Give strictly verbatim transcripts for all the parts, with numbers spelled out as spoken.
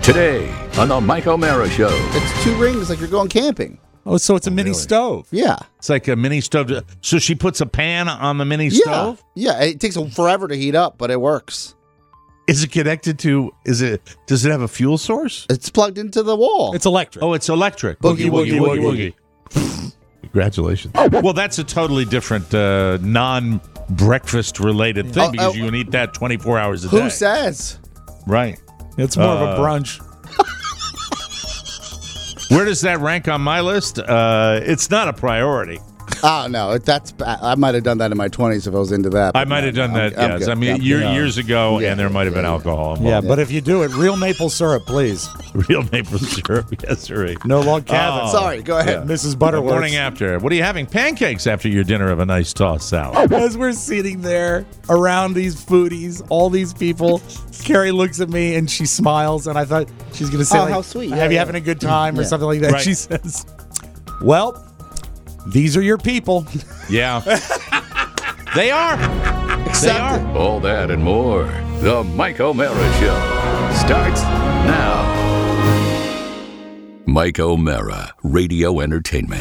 Today on the Mike O'Mara Show. It's two rings like you're going camping. Oh, so it's a mini really? stove. Yeah. It's like a mini stove. So she puts a pan on the mini Yeah. stove? Yeah. It takes forever to heat up, but it works. Is it connected to, is it, does it have a fuel source? It's plugged into the wall. It's electric. Oh, it's electric. Boogie, woogie, woogie, woogie. Congratulations. Well, that's a totally different uh, non-breakfast related thing Oh, because oh. you can eat that twenty-four hours a day. Who says? Right. It's more Uh, of a brunch. Where does that rank on my list? Uh, it's not a priority. Oh, no. That's ba- I might have done that in my twenties if I was into that. I but might no, have done no, I'm- that, I'm yes. good. I mean, I'm year, good. years ago, Yeah, and there might have been yeah, alcohol involved. Yeah, but if you do it, real maple syrup, please. Real maple syrup, yes, sir. No log cabin. Oh. Sorry, go ahead. Missus The Butterworth. morning after. What are you having? Pancakes after your dinner of a nice tossed salad. As we're sitting there around these foodies, all these people, Carrie looks at me and she smiles, and I thought she's going to say, Oh, like, how sweet. have Yeah, you yeah. having a good time or Yeah. something like that? Right. She says, well, these are your people. Yeah. They are. They are. All that and more. The Mike O'Mara Show starts now. Mike O'Mara, radio entertainment.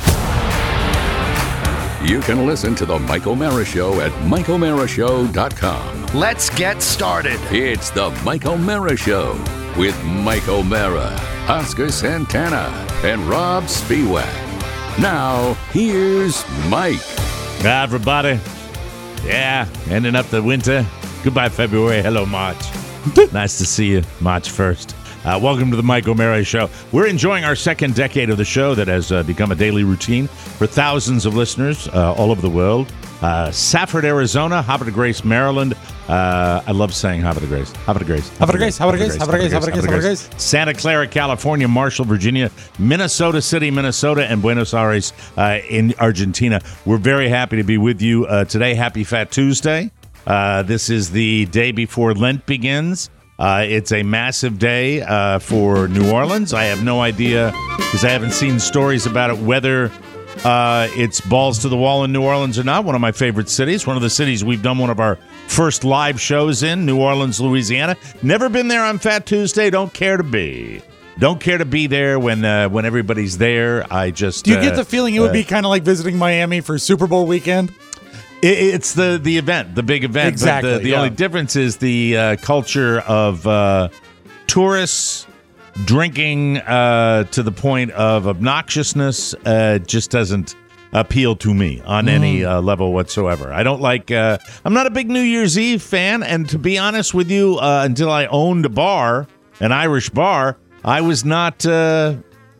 You can listen to the Mike O'Mara Show at mike o'mara show dot com. Let's get started. It's the Mike O'Mara Show with Mike O'Mara, Oscar Santana, and Rob Spiewak. Now, here's Mike. Hi, everybody. Yeah, ending up the winter. Goodbye, February. Hello, March. Nice to see you, March first. Uh, welcome to the Mike O'Mara Show. We're enjoying our second decade of the show that has uh, become a daily routine for thousands of listeners uh, all over the world. Uh, Safford, Arizona, Havre de Grace, Maryland. Uh, I love saying Havre de Grace. Havre de Grace. Havre de Grace, Havre de Grace, Havre de Grace, Havre de Grace, Havre de Grace. Santa Clara, California, Marshall, Virginia, Minnesota City, Minnesota, and Buenos Aires uh, in Argentina. We're very happy to be with you uh, today. Happy Fat Tuesday. Uh, this is the day before Lent begins. Uh, it's a massive day uh, for New Orleans. I have no idea, because I haven't seen stories about it, whether uh, it's balls to the wall in New Orleans or not. One of my favorite cities. One of the cities we've done one of our first live shows in, New Orleans, Louisiana. Never been there on Fat Tuesday. Don't care to be. Don't care to be there when uh, when everybody's there. I just Do you uh, get the feeling it would uh, be kind of like visiting Miami for Super Bowl weekend? It, it's the, the event, the big event. Exactly, But the the yeah. only difference is the uh, culture of uh, tourists drinking uh, to the point of obnoxiousness uh, just doesn't appeal to me on any uh, level whatsoever. I don't like, uh, I'm not a big New Year's Eve fan. And to be honest with you, uh, until I owned a bar, an Irish bar, I was not uh,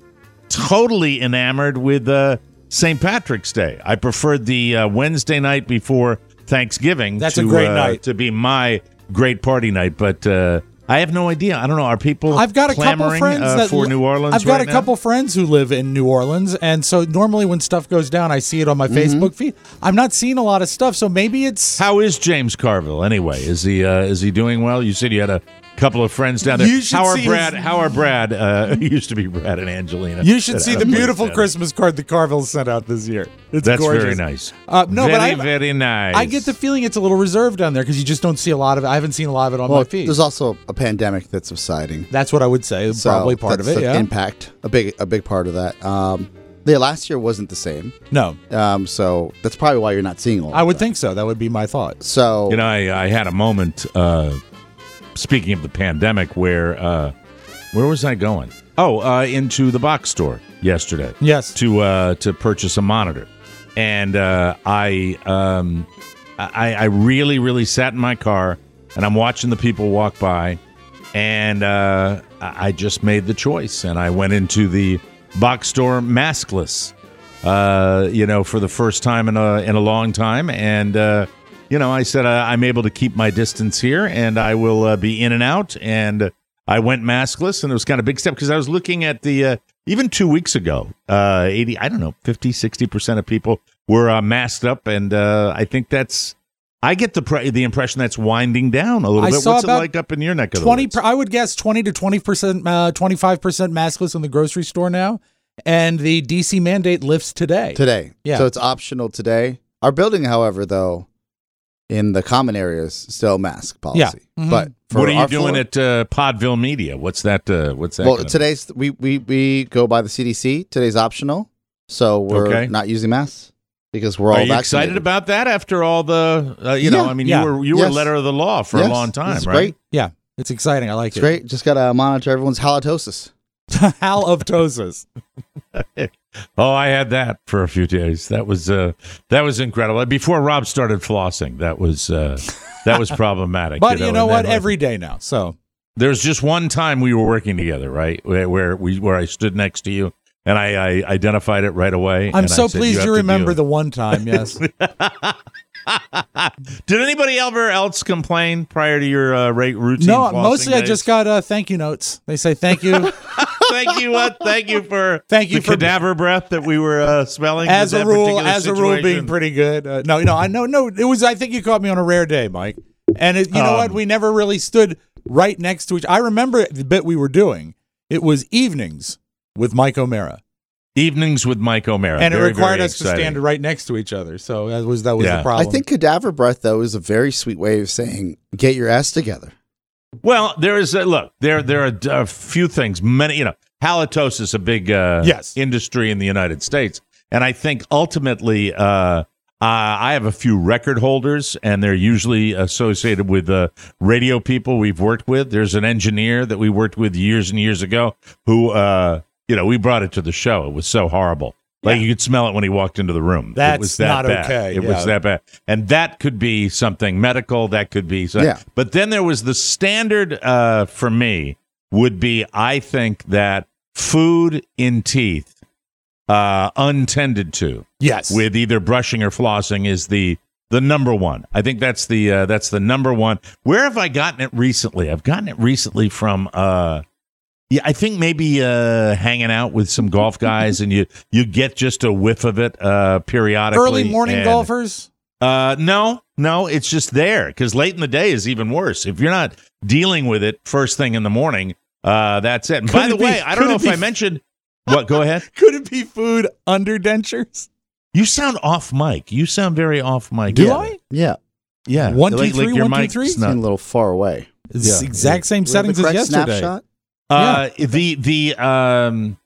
totally enamored with uh, Saint Patrick's Day. I preferred the uh, Wednesday night before Thanksgiving. That's to, a great uh, night. to be my great party night. But uh, I have no idea. I don't know. Are people I've got a couple clamoring friends uh, that for li- New Orleans? I've got right a couple now? friends who live in New Orleans, and so normally when stuff goes down, I see it on my Facebook feed. I'm not seeing a lot of stuff, so maybe it's. How is James Carville anyway? Is he uh, is he doing well? You said you had a couple of friends down there. You should how are see Brad? his- How are Brad? Uh, he used to be Brad and Angelina. You should That see had the a place beautiful down there. Christmas card the Carvilles sent out this year. It's That's gorgeous. very nice. Uh, no, very, but I, very nice. I get the feeling it's a little reserved down there because you just don't see a lot of it. I haven't seen a lot of it on Well, my feed. there's also a pandemic that's subsiding. That's what I would say. So Probably part of that's it. an Yeah. impact, a big, a big part of that. Um, yeah, last year wasn't the same. No, Um, so that's probably why you're not seeing all. I of would that. think so. That would be my thought. So. You know, I, I had a moment. Uh, speaking of the pandemic, where uh, where was I going? Oh, uh, into the box store yesterday. Yes. To uh, to purchase a monitor, and uh, I um, I I really really sat in my car, and I'm watching the people walk by, and uh, I I just made the choice, and I went into the box store maskless. Uh, you know, for the first time in a in a long time, and. Uh, You know, I said uh, I'm able to keep my distance here, and I will uh, be in and out. And I went maskless, and it was kind of a big step because I was looking at the uh, even two weeks ago, uh, eighty, I don't know, fifty, sixty percent of people were uh, masked up, and uh, I think that's. I get the pre- the impression that's winding down a little I bit. saw What's it about like up in your neck of the twenty. woods? Per, I would guess twenty to twenty percent, uh, twenty-five percent maskless in the grocery store now, and the D C mandate lifts today. Today. Yeah. So it's optional today. Our building, however, though, In the common areas, still mask policy. Yeah. Mm-hmm. But for What are you our doing floor- at uh, Podville Media? What's that? Uh, what's that? Well, gonna be? today's we, we we go by the C D C. Today's optional, so we're Okay. not using masks because we're all Are you vaccinated. excited about that after all the, uh, you know, Yeah. I mean, Yeah. you were you were Yes. letter of the law for Yes. a long time, It's right? great. Yeah, it's exciting. I like It's it. great. Just gotta monitor everyone's halitosis. Haloptosis. Oh, I had that for a few days. That was uh, that was incredible. Before Rob started flossing, that was uh, that was problematic. But you know, and what? then, like, Every day now. So there's just one time we were working together, right? Where, where we where I stood next to you and I, I identified it right away. I'm and so I said, pleased have you to remember deal- the one time. Yes. Did anybody ever else complain prior to your uh, rate routine? No, flossing mostly I days? just got uh, thank you notes. They say thank you. Thank you, what? Thank you for Thank you the for- cadaver breath that we were uh, smelling. as with a that rule, particular as a rule, being situation? pretty good. Uh, no, no, I know, no. It was. I think you caught me on a rare day, Mike. And it, you know Um, what? We never really stood right next to each. I remember the bit we were doing. It was evenings with Mike O'Mara, Evenings with Mike O'Mara, and it Very, required very us to exciting. stand right next to each other. So that was that was Yeah. the I problem. think cadaver breath though is a very sweet way of saying get your ass together. Well, there is a look. There, there are a few things. Many, you know, halitosis, a big uh, Yes. industry in the United States, and I think ultimately, uh, uh, I have a few record holders, and they're usually associated with uh, radio people we've worked with. There's an engineer that we worked with years and years ago who, uh, you know, we brought it to the show. It was so horrible. Like you could smell it when he walked into the room. it That's was that not bad. okay, It yeah. was that bad, and that could be something medical. That could be, so, Yeah. But then there was the standard uh, for me would be, I think that food in teeth, uh, untended to, yes. with either brushing or flossing, is the the number one. I think that's the uh, that's the number one. Where have I gotten it recently? I've gotten it recently from. Uh, Yeah, I think maybe uh, hanging out with some golf guys, and you you get just a whiff of it uh, periodically. Early morning and, golfers. Uh, no, no, it's just there because late in the day is even worse. If you're not dealing with it first thing in the morning, uh, that's it. And Could by it the be- way, I don't could know it if be- I mentioned what. Go ahead. Could it be food under dentures? You sound off mic. You sound very off mic. Do yeah. I? Yeah, Yeah. One, two, like, three, like your one, two, mic's three? seem a not- little far away. It's Yeah. exact same We have settings the as correct yesterday. snapshot. Uh, the the um,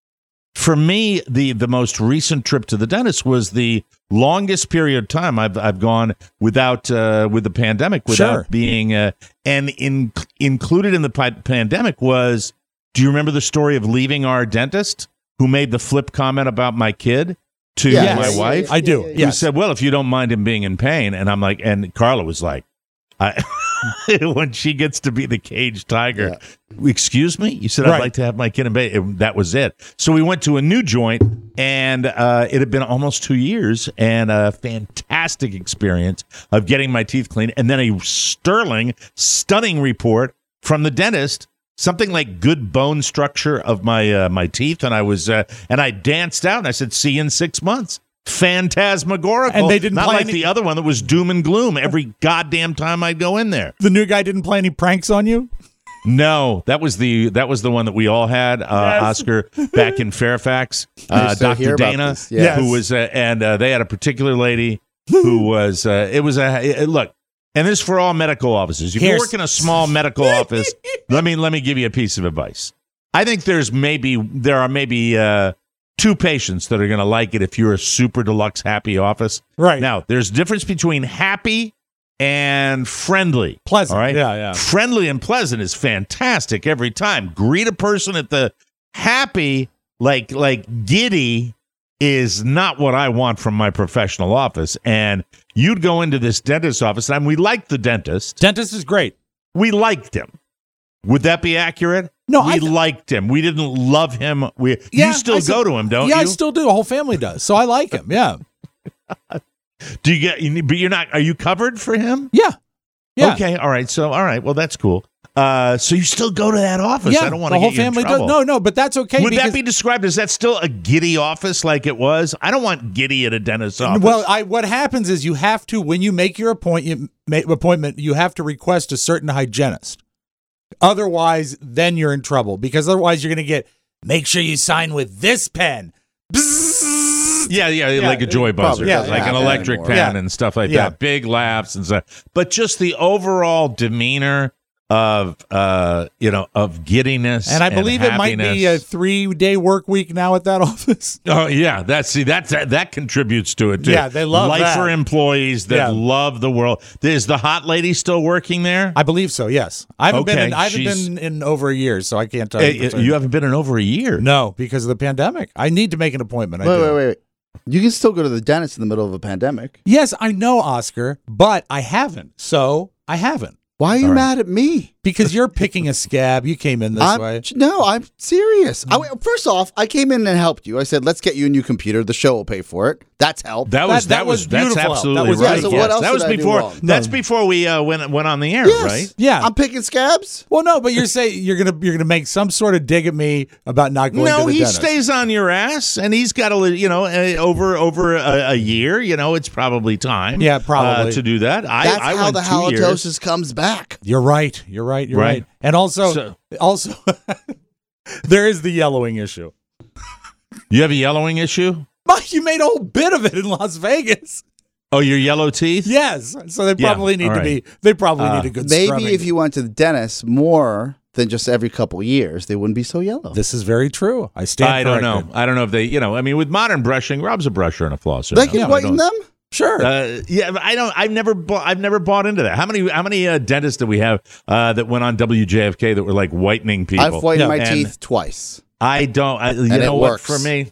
for me, the the most recent trip to the dentist was the longest period of time I've I've gone without uh, with the pandemic without Sure. being uh, and in included in the pi- pandemic was. Do you remember the story of leaving our dentist who made the flip comment about my kid to Yeah. my Yes. wife? I do. Yeah, yeah, Who Yes. said, "Well, if you don't mind him being in pain," and I'm like, and Carla was like, I, when she gets to be the caged tiger, excuse me, you said I'd Right. like to have my kid in bed. It- that was it. So we went to a new joint, and uh, it had been almost two years, and a fantastic experience of getting my teeth cleaned, and then a sterling, stunning report from the dentist. Something like good bone structure of my uh, my teeth, and I was uh, and I danced out, and I said, "See you in six months." Phantasmagorical, And they didn't not play like any- the other one that was doom and gloom every goddamn time I'd go in there. The new guy didn't play any pranks on you? No, that was the that was the one that we all had, uh, Yes. Oscar, back in Fairfax. I Uh, used to hear Doctor about Dana, this, yeah. who was, uh, and uh, they had a particular lady who was. Uh, it was a it- look, and this is for all medical offices. If you Here's- work in a small medical office, let me let me give you a piece of advice. I think there's maybe there are maybe uh, two patients that are going to like it if you're a super deluxe happy office. Right. Now, there's a difference between happy and friendly. Pleasant. All right. Yeah, yeah. Friendly and pleasant is fantastic every time. Greet a person at the happy, like like giddy is not what I want from my professional office. And you'd go into this dentist's office, and we liked the dentist. Dentist is great. We liked him. Would that be accurate? No, we I th- liked him. We didn't love him. We Yeah, you still I go still- to him, don't yeah, you? I still do. The whole family does. So I like him. Yeah. Do you get? you need- But you're not. Are you covered for him? Yeah. Yeah. Okay. All right. So all right. Well, that's cool. Uh, so you still go to that office? Yeah. I don't want the to whole get you family in does. trouble. No, no, but that's okay. Would because, that be described as that still a giddy office like it was? I don't want giddy at a dentist's office. Well, I what happens is you have to when you make your appointment make, appointment, you have to request a certain hygienist. Otherwise, then you're in trouble because otherwise you're going to get make sure you sign with this pen. Bzzz, Yeah, yeah, like a joy buzzer, probably doesn't like an happen electric anymore. pen Yeah. and stuff like Yeah. that. Big laughs and stuff. But just the overall demeanor of, uh, you know, of giddiness. And I believe it might be a happiness. three-day work week now at that office. Oh yeah, that's see that's that, that contributes to it too. Yeah, they love life that. for employees that Yeah. love the world. Is the hot lady still working there? I believe so. Yes, I haven't been. Okay, In, I haven't she's- been in over a year, so I can't tell Uh, you. for certain. you haven't been in over a year. No, because of the pandemic. I need to make an appointment. I Wait, do. wait, wait, wait. You can still go to the dentist in the middle of a pandemic. Yes, I know, Oscar, but I haven't. So I haven't. Why are you All right. mad at me? Because you're picking a scab. You came in this I'm, way. No, I'm serious. I, first off, I came in and helped you. I said, let's get you a new computer. The show will pay for it. That's help. That was That- that, that was was that's beautiful. absolutely That was- right. Yeah, so yes. what else that did was I do before wrong? that's No. before we uh, went went on the air, Yes. right? Yeah. I'm picking scabs. Well, no, but you're saying you're gonna you're gonna make some sort of dig at me about not going to No, the he dentist. stays on your ass, and he's got a li- you know uh, over over a, a year. You know, it's probably time. Yeah, probably. uh, to do that. I, That's I how went the two years. halitosis comes back. You're right. You're right. You're right. Right. And also, So- also, there is the yellowing issue. You have a yellowing issue. Mike, you made a whole bit of it in Las Vegas. Oh, your yellow teeth. Yes, so they Yeah, probably need all to right. be. They probably Uh, need a good. Maybe scrubbing. if you went to the dentist more than just every couple years, they wouldn't be so yellow. This is very true. I stand. I don't know. corrected. I don't know if they. You know, I mean, with modern brushing, Rob's a brusher and a flosser. they now. can Yeah, I whiten don't- them. Sure. Uh, yeah, but I don't. I've never. Bought, I've never bought into that. How many? How many uh, dentists do we have uh, that went on W J F K that were like whitening people? I've whitened Yeah. my And teeth twice. I don't. I, you And know it what? works. For me,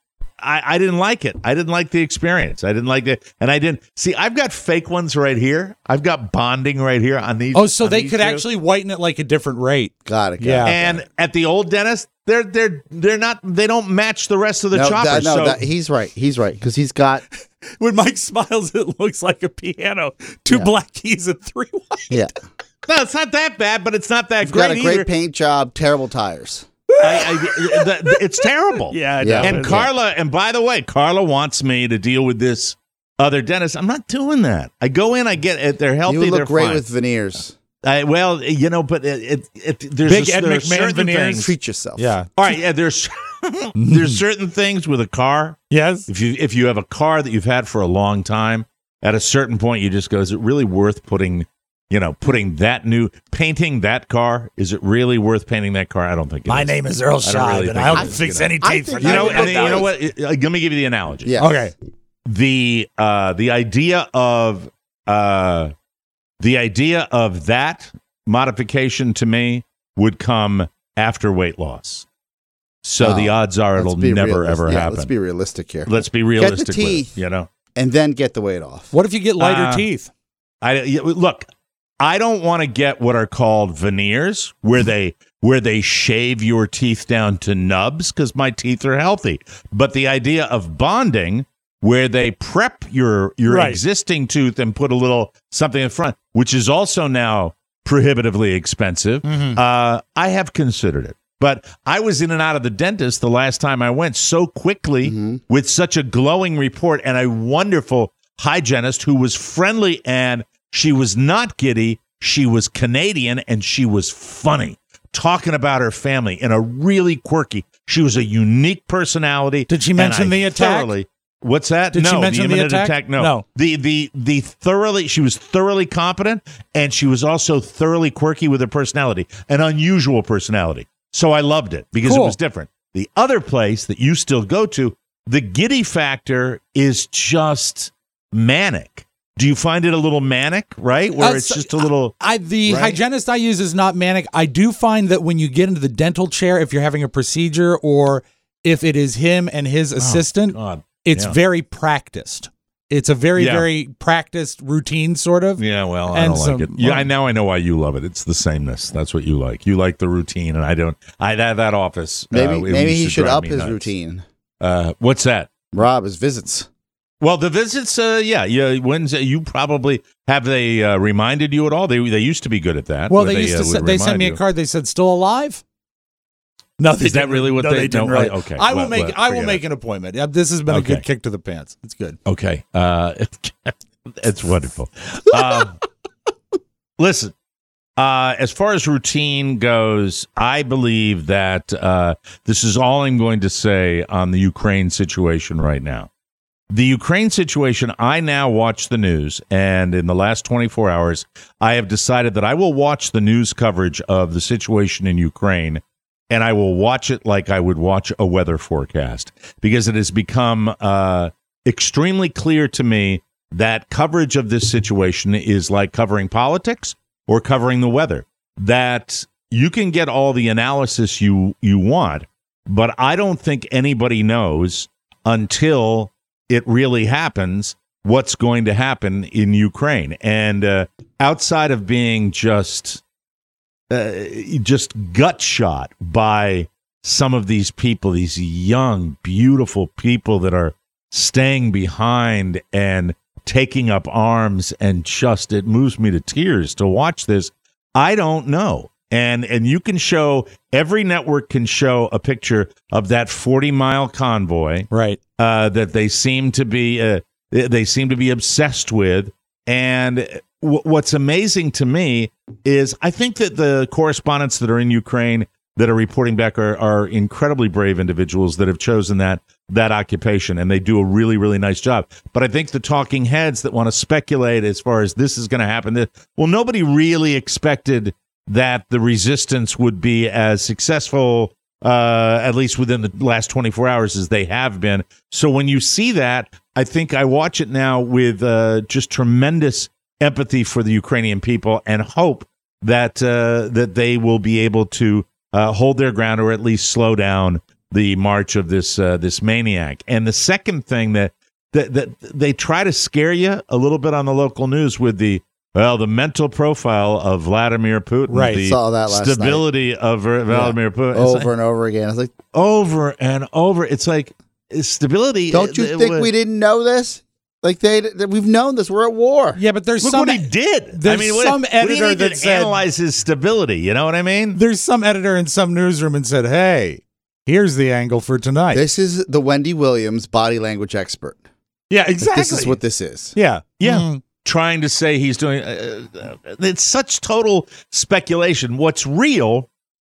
I, I didn't like it. I didn't like the experience. I didn't like it, and I didn't see. I've got fake ones right here. I've got bonding right here on these. oh, so on they these could two. actually whiten it like a different rate. Got it. Got Yeah. it. And at the old dentist, they're they're they're not. They don't match the rest of the no, choppers. that- no so that, he's right. He's right because he's got. When Mike smiles, it looks like a piano. Two Yeah. black keys and three white. Yeah, no, it's not that bad, but it's not that he's great got a great either. paint job. Terrible tires. I, I, the, the- it's terrible. Yeah, I Yeah. know. And Carla, and by the way, Carla wants me to deal with this other dentist. I'm not doing that. I go in, I get it. They're healthy. You they're look great fine. with veneers. I, well, you know, but it, it, it there's Big a, Ed there are McMahon certain veneers. things- Treat yourself. Yeah. All right, yeah. There's there's certain things with a car. Yes. If you if you have a car that you've had for a long time, at a certain point, you just go, is it really worth putting? You know, putting that new painting that car. Is it really worth painting that car? I don't think. It My is. name is Earl I don't Scheib, really and think I it don't is, fix you know. any I teeth for think You know, I nine and would then, you know dollars. what? Uh, Let me give you the analogy. Yeah. Okay. the uh the idea of uh the idea of that modification to me would come after weight loss. So Oh, the odds are Let's it'll be never realis- ever yeah, happen. Let's be realistic here. Let's be realistic with teeth. it, you know. And then get the weight off. What if you get lighter Uh, teeth? I yeah, look, I don't want to get what are called veneers where they where they shave your teeth down to nubs cuz my teeth are healthy. But the idea of bonding where they prep your your Right. existing tooth and put a little something in front, which is also now prohibitively expensive. Mm-hmm. Uh, I have considered it. But I was in and out of the dentist the last time I went so quickly Mm-hmm. with such a glowing report and a wonderful hygienist who was friendly, and she was not giddy. She was Canadian and she was funny, talking about her family in a really quirky. She was a unique personality. Did she and mention I the attack? thoroughly- What's that? Did no, she mention the imminent attack? No. No. The the the thoroughly she was thoroughly competent, and she was also thoroughly quirky with her personality, an unusual personality. So I loved it because Cool. it was different. The other place that you still go to, the giddy factor is just manic. Do you find it a little manic, right? Where Uh, it's so- just a little I the Right? hygienist I use is not manic. I do find that when you get into the dental chair, if you're having a procedure or if it is him and his assistant, God. it's Yeah. very practiced. It's a very, Yeah. very practiced routine, sort of. Yeah, well, I And don't some- like it. Yeah, I now I know why you love it. It's the sameness. That's what you like. You like the routine, and I don't. I that that office. Maybe uh, it maybe used he to should drive up me his nuts. routine. Uh, what's that? Rob, his visits. Well, the visits, uh, yeah, yeah. When's you probably have they uh, reminded you at all? They they used to be good at that. Well, where they used uh, to. would Send, they sent remind me a you. card. They said, "Still alive." No, they Is that didn't- really what no, they- didn't no, really. I- okay. I will Well, make. well, I will forget make it. an appointment. Yeah, This has been a Okay. good kick to the pants. It's good. Okay, uh, it's wonderful. Uh, listen, uh, as far as routine goes, I believe that uh, this is all I'm going to say on the Ukraine situation right now. The Ukraine situation, I now watch the news, and in the last twenty-four hours, I have decided that I will watch the news coverage of the situation in Ukraine, and I will watch it like I would watch a weather forecast, because it has become uh, extremely clear to me that coverage of this situation is like covering politics or covering the weather, that you can get all the analysis you, you want, but I don't think anybody knows until it really happens what's going to happen in Ukraine. And uh, outside of being just uh, just gut shot by some of these people, these young, beautiful people that are staying behind and taking up arms, and just it moves me to tears to watch this. I don't know. And and you can show, every network can show a picture of that forty mile convoy, right? Uh, that they seem to be uh, they seem to be obsessed with. And w- what's amazing to me is I think that the correspondents that are in Ukraine that are reporting back are, are incredibly brave individuals that have chosen that that occupation, and they do a really, really nice job. But I think the talking heads that want to speculate as far as this is going to happen, that, well, nobody really expected that the resistance would be as successful, uh, at least within the last twenty-four hours, as they have been. So when you see that, I think I watch it now with uh, just tremendous empathy for the Ukrainian people, and hope that uh, that they will be able to uh, hold their ground, or at least slow down the march of this uh, this maniac. And the second thing that, that that they try to scare you a little bit on the local news with the Well, the mental profile of Vladimir Putin, right? The Saw that last stability night. of Vladimir yeah. Putin, over like, and over again. It's like over and over. It's like stability. Don't you it, think it, we didn't know this? Like they, that we've known this. We're at war. Yeah, but there's Look some what he did. There's I mean, what, some what do you editor need that to said, analyze his stability. You know what I mean? There's some editor in some newsroom and said, "Hey, here's the angle for tonight." This is the Wendy Williams body language expert. Yeah, Like, exactly. this is what this is. Yeah, Yeah. Mm. Trying to say he's doing uh, uh, it's such total speculation. What's real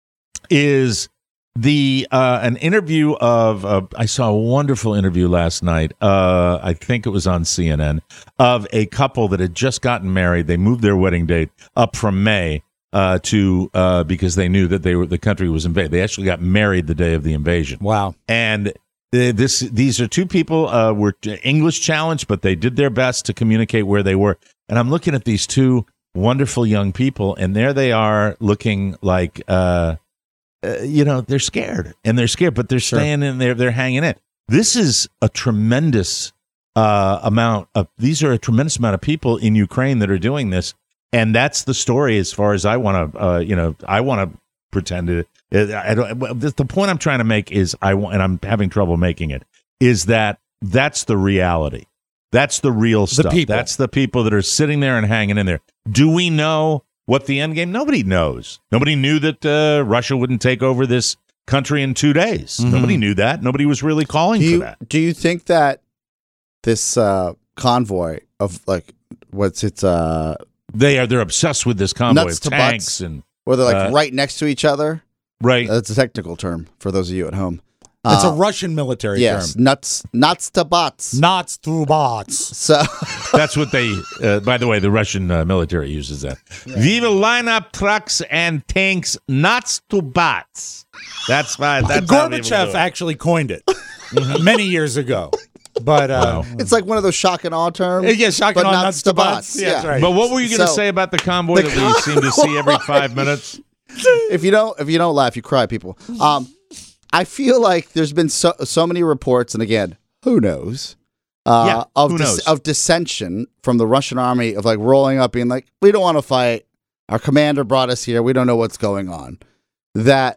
is the uh, an interview of uh, I saw a wonderful interview last night. Uh, I think it was on C N N, of a couple that had just gotten married. They moved their wedding date up from May uh, to uh, because they knew that they were the country was invaded. They actually got married the day of the invasion. Wow. And This these are two people uh, were English challenged, but they did their best to communicate where they were. And I'm looking at these two wonderful young people, and there they are, looking like uh, uh, you know they're scared, and they're scared, but they're Sure. staying in there, they're hanging in. This is a tremendous uh, amount of these are a tremendous amount of people in Ukraine that are doing this, and that's the story as far as I want to uh, you know I want to pretend it. I don't, the point I'm trying to make is I want, and I'm having trouble making it, is that that's the reality. That's the real stuff. people. That's the people that are sitting there and hanging in there. Do we know what the end game? Nobody knows. Nobody knew that uh, Russia wouldn't take over this country in two days. Mhm. Nobody knew that. Nobody was really calling Do you, for that. do you think that this uh, convoy of like what's it's uh, They are they're obsessed with this convoy Nuts of to tanks butts. and where they're like Uh, right next to each other? right. That's a technical term for those of you at home. It's Uh, a Russian military yes, term. nuts, nuts to butts. Not through bots. So That's what they. Uh, by the way, the Russian uh, military uses that. We will line up trucks and tanks, not to bots. That's fine. That's how we will do Gorbachev it. actually coined it many years ago. But uh, Wow. it's like one of those shock and awe terms. yeah, shocking but on nuts nuts to to bots. butts. Yeah, that's Yeah. right. But what were you going to So- say about the convoy The that we seem to see every five minutes? If you don't, if you don't laugh, you cry, people. Um, I feel like there's been so so many reports, and again, who knows? Uh, Yeah, of who dis- knows? of dissension from the Russian army of like rolling up, being like, we don't want to fight. Our commander brought us here. We don't know what's going on. That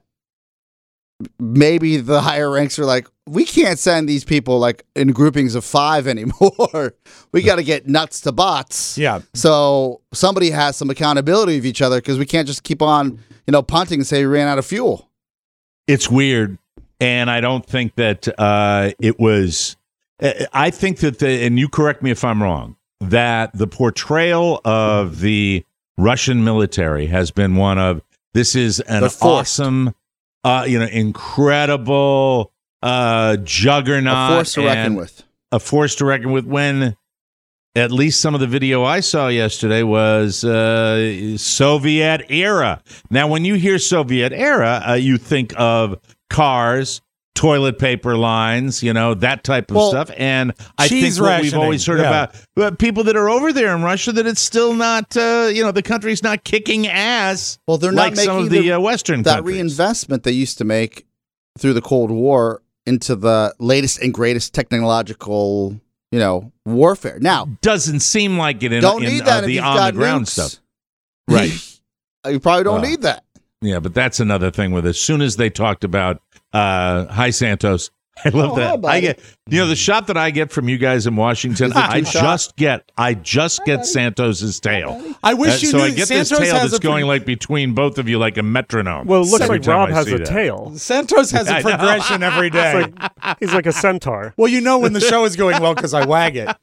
maybe the higher ranks are like, we can't send these people like in groupings of five anymore. We got to get nuts to bots. yeah. So somebody has some accountability of each other because we can't just keep on, you know, punting and say we ran out of fuel. It's weird, and I don't think that uh, it was. I think that the, and you correct me if I'm wrong, that the portrayal of the Russian military has been one of this is an They're forced. awesome, uh, you know, incredible uh, juggernaut, A force to reckon and- with. a force to reckon with when at least some of the video I saw yesterday was uh, Soviet era. Now, when you hear Soviet era, uh, you think of cars, toilet paper lines, you know, that type of Well, stuff. And I think cheese what we've rationing, always heard yeah. about uh, people that are over there in Russia, that it's still not, uh, you know, the country's not kicking ass Well, they're like not some making of the, the- uh, Western that countries. reinvestment they used to make through the Cold War into the latest and greatest technological, you know, warfare. Now, Doesn't seem like it in, don't in need uh, that if the you've on got the ground nukes. stuff. Right. You probably don't Well, need that. Yeah, but that's another thing with as soon as they talked about uh Hi Santos. I love Oh, hi, that. buddy. I get you know the shot that I get from you guys in Washington, Is it I two shot? just get I just get Santos's tail. I wish Uh, you so knew I get Santos this tail has that's a pro- going like between both of you like a metronome. Well, it looks Every like time Rob I has see a that. tail. Santos has I a know. progression every day. It's like, he's like a centaur. Well, you know when the show is going well because I wag it.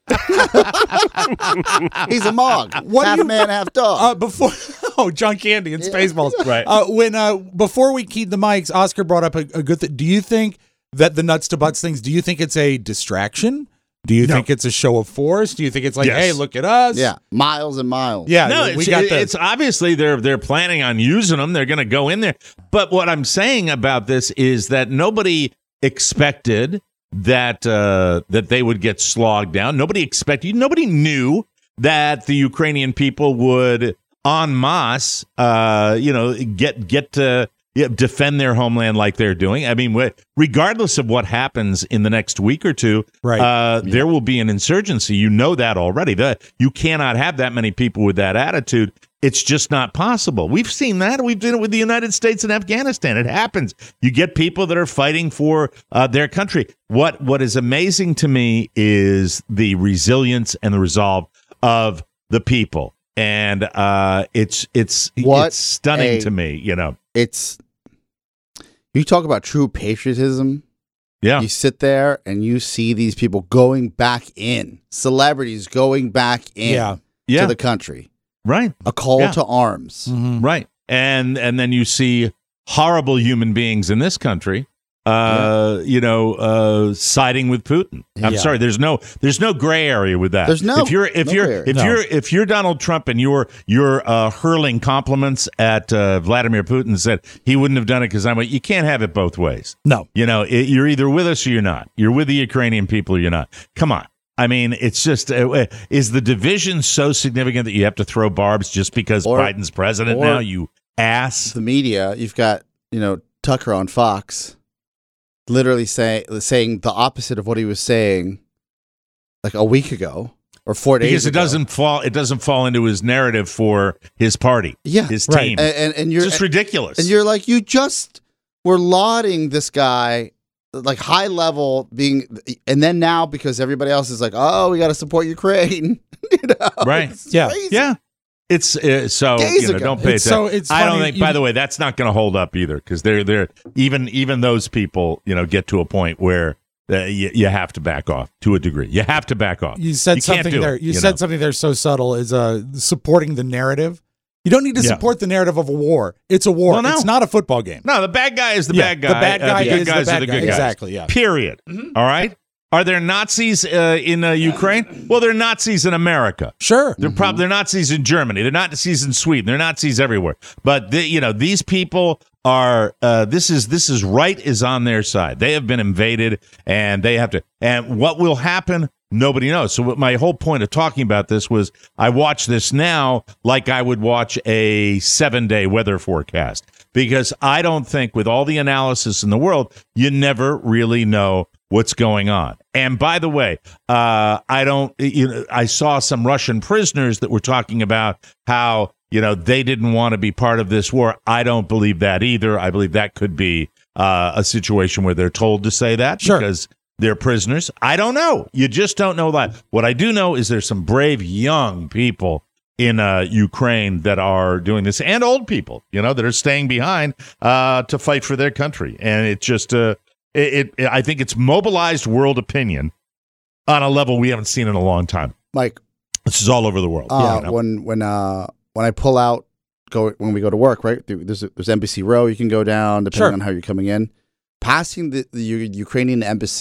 He's a mog. What do half you- man, half dog. Uh, before, oh, John Candy and Spaceballs. Right. Uh, when uh, before we keyed the mics, Oscar brought up a, a good thing. Do you think that the nuts to butts things? Do you think it's a distraction? Do you No. think it's a show of force? Do you think it's like, Yes. hey, look at us? yeah, miles and miles. yeah. No, we it's, got it- this. it's obviously they're they're planning on using them. They're going to go in there. But what I'm saying about this is that nobody expected that uh, that they would get slogged down. Nobody expected. Nobody knew that the Ukrainian people would en masse, uh, you know, get get to yeah, defend their homeland like they're doing. I mean, wh- regardless of what happens in the next week or two, Right. uh, there will be an insurgency. You know that already. The, you cannot have that many people with that attitude. It's just not possible. We've seen that. We've done it with the United States and Afghanistan. It happens. You get people that are fighting for uh, their country. What What is amazing to me is the resilience and the resolve of the people, and uh, it's it's What it's stunning a- to me. You know, It's, you talk about true patriotism. yeah, You sit there and you see these people going back in, celebrities going back in Yeah. yeah, to the country. right. A call Yeah. to arms. Mhm. Right. And and then you see horrible human beings in this country uh you know uh siding with Putin. I'm Yeah. sorry, there's no there's no gray area with that. There's no- if you're if no you're gray area. if No. you're if you're Donald Trump and you're you're uh hurling compliments at uh, Vladimir Putin and said he wouldn't have done it because I'm a, you can't have it both ways. No. You know, it, you're either with us or you're not. You're with the Ukrainian people or you're not. Come on. I mean, it's just, uh, is the division so significant that you have to throw barbs just because Or- Biden's president or- now, you ass? The media, you've got, you know, Tucker on Fox literally say, saying the opposite of what he was saying like a week ago or four days Because it ago. doesn't fall, it doesn't fall into his narrative for his party, Yeah. his right. team. And, and, and you're, It's just ridiculous. and you're like, you just were lauding this guy like high level being, and then now because everybody else is like, oh, we got to support Ukraine, you know, Right. It's Yeah. crazy. yeah. It's uh, so Days you know, ago. don't pay It's attention. so- it's I don't funny, think. you- By the way, that's not going to hold up either because they're they're even even those people you know get to a point where uh, you, you have to back off to a degree. You have to back off. You said You can't something do there. it, You, you said know. something there so subtle is uh, supporting the narrative. You don't need to Yeah. support the narrative of a war. It's a war. Well, no. It's not a football game. No, the bad guy is the Yeah, bad guy. the bad uh, guy the good is the guys bad are the guy. good guys. Exactly, yeah. Period. All right. Are there Nazis uh, in uh, Ukraine? Well, they're Nazis in America. Sure. They're probably they're Nazis in Germany. They're Nazis in Sweden. They're Nazis everywhere. But the, you know these people are. Uh, this is this is right is on their side. They have been invaded, and they have to. And what will happen? Nobody knows. So what my whole point of talking about this was I watch this now like I would watch a seven day weather forecast because I don't think with all the analysis in the world you never really know what's going on. And by the way, uh, I don't, you know, I saw some Russian prisoners that were talking about how, you know, they didn't want to be part of this war. I don't believe that either. I believe that could be uh, a situation where they're told to say that Sure. because they're prisoners. I don't know. You just don't know that. What I do know is there's some brave young people in uh, Ukraine that are doing this and old people, you know, that are staying behind uh, to fight for their country. And it just, uh, It, it, I think it's mobilized world opinion on a level we haven't seen in a long time. Mike, This is all over the world. uh, you know? when when uh when I pull out go when we go to work, right? There's there's Embassy Row you can go down depending Sure. on how you're coming in. Passing the, the U- Ukrainian embassy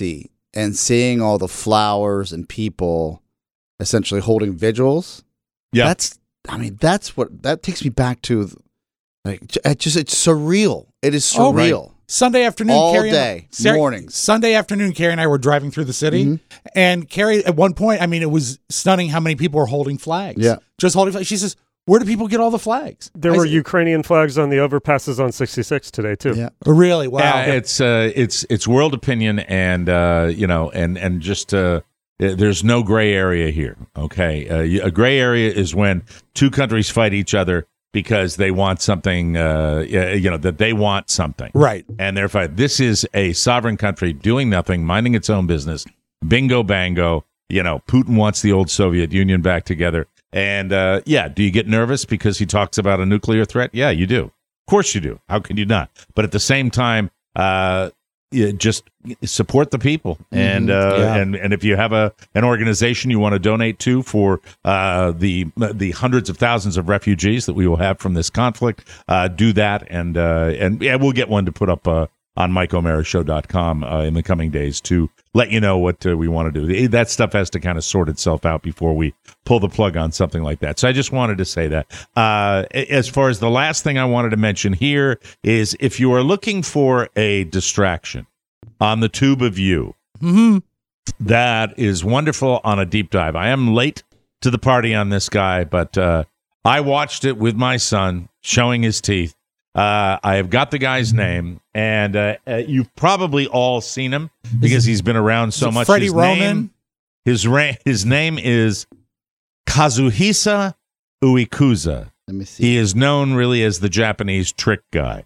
and seeing all the flowers and people essentially holding vigils. Yeah. That's, I mean, that's what, that takes me back to, like, it just, it's surreal. It is Oh, right. surreal. Sunday afternoon, All Carrie and- day, Sarah- mornings. Sunday afternoon, Carrie and I were driving through the city, Mhm. and Carrie, at one point, I mean, it was stunning how many people were holding flags. Yeah. Just holding flags. She says, where do people get all the flags? There I were said, Ukrainian flags on the overpasses on sixty-six today, too. Yeah. Really? Wow. Yeah, it's uh, it's it's world opinion, and uh, you know, and and just uh, there's no gray area here. Okay, uh, a gray area is when two countries fight each other because they want something, uh, you know, that they want something, Right. and they're fighting. This is a sovereign country doing nothing, minding its own business. Bingo, bango. You know, Putin wants the old Soviet Union back together. And uh, yeah, do you get nervous because he talks about a nuclear threat? Yeah, you do. Of course you do. How can you not? But at the same time, uh, you just support the people. And uh, Yeah. and and if you have a an organization you want to donate to for uh, the the hundreds of thousands of refugees that we will have from this conflict, uh, do that. And uh, and yeah, we'll get one to put up uh, on Mike O'Mara Show dot com uh, in the coming days to let you know what uh, we want to do. That stuff has to kind of sort itself out before we pull the plug on something like that. So I just wanted to say that. Uh, as far as the last thing I wanted to mention here is if you are looking for a distraction on the tube of you, Mm-hmm. that is wonderful on a deep dive. I am late to the party on this guy, but uh, I watched it with my son showing his teeth. Uh, I have got the guy's name, and uh, uh, you've probably all seen him because he's been around so Is it much. Freddie his Roman? Name, his, ra- his name is Kazuhisa Uekusa. Let me see. He is known really as the Japanese trick guy.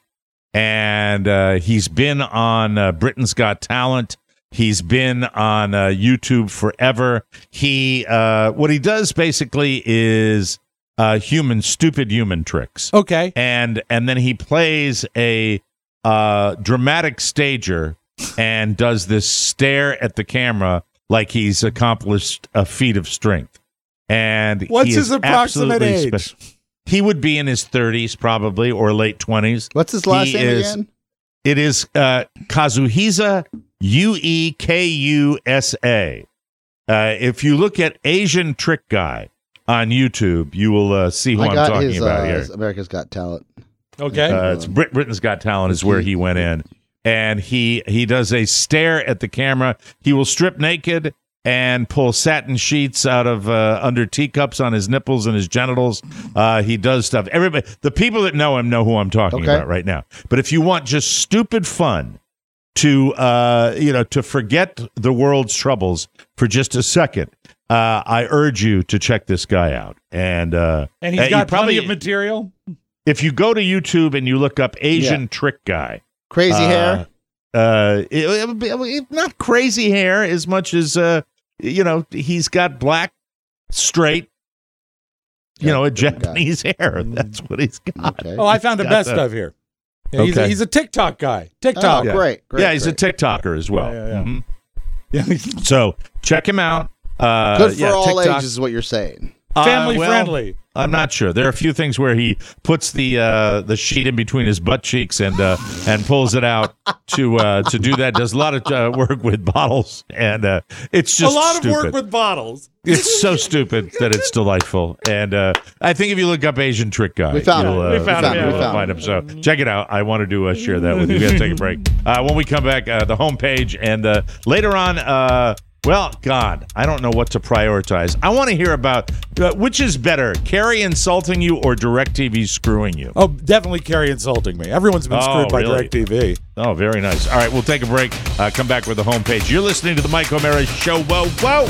And uh, he's been on uh, Britain's Got Talent. He's been on uh, YouTube forever. He uh, what he does basically is uh, human, stupid human tricks. Okay. And and then he plays a uh, dramatic stager and does this stare at the camera like he's accomplished a feat of strength. And What's he his is approximate absolutely age? special. He would be in his thirties probably or late twenties. What's his last He name is- again? It is uh, Kazuhisa U E K U S A. Uh, if you look at Asian Trick Guy on YouTube, you will uh, see who I I'm got talking his, about uh, here. his America's Got Talent. Okay. Uh, it's Brit- Britain's Got Talent is where he went in, and he he does a stare at the camera. He will strip naked and pull satin sheets out of uh, under teacups on his nipples and his genitals. Uh, he does stuff. Everybody, the people that know him know who I'm talking Okay. about right now. But if you want just stupid fun to uh, you know to forget the world's troubles for just a second, uh, I urge you to check this guy out. And uh, and he's uh, got you probably plenty of material. if you go to YouTube and you look up Asian Yeah. Trick Guy. Crazy Uh, hair. Uh, it, it, it- it- not crazy hair as much as uh, you know. He's got black, straight, you Yeah, know, a good guy. Japanese hair. That's what he's got. Okay. Oh, I found the got best that. of here. Yeah, he's, a, Okay. he's a TikTok guy. Oh, TikTok. great, great. yeah, he's great. a TikToker as well. Yeah, yeah, Mhm. Yeah. So check him out. Uh, Good for yeah, all TikTok. ages is what you're saying. Uh, Family well, friendly. I'm not sure. There are a few things where he puts the uh, the sheet in between his butt cheeks and uh, and pulls it out to uh, to do that. Does a lot of uh, work with bottles, and uh, it's just a lot stupid. of work with bottles. It's so stupid that it's delightful. And uh, I think if you look up Asian Trick Guy, We found you'll, him. uh, We found him, yeah, you'll we found find him. So check it out. I wanted to uh, share that with you. We got to take a break. Uh, when we come back, uh, the homepage, and uh, later on, uh, well, God, I don't know what to prioritize. I want to hear about uh, which is better, Carrie insulting you or DirecTV screwing you. Oh, definitely Carrie insulting me. Everyone's been Oh, screwed by really? DirecTV. Oh, very nice. All right, we'll take a break. Uh, come back with the homepage. You're listening to the Mike O'Mara Show. Whoa, whoa.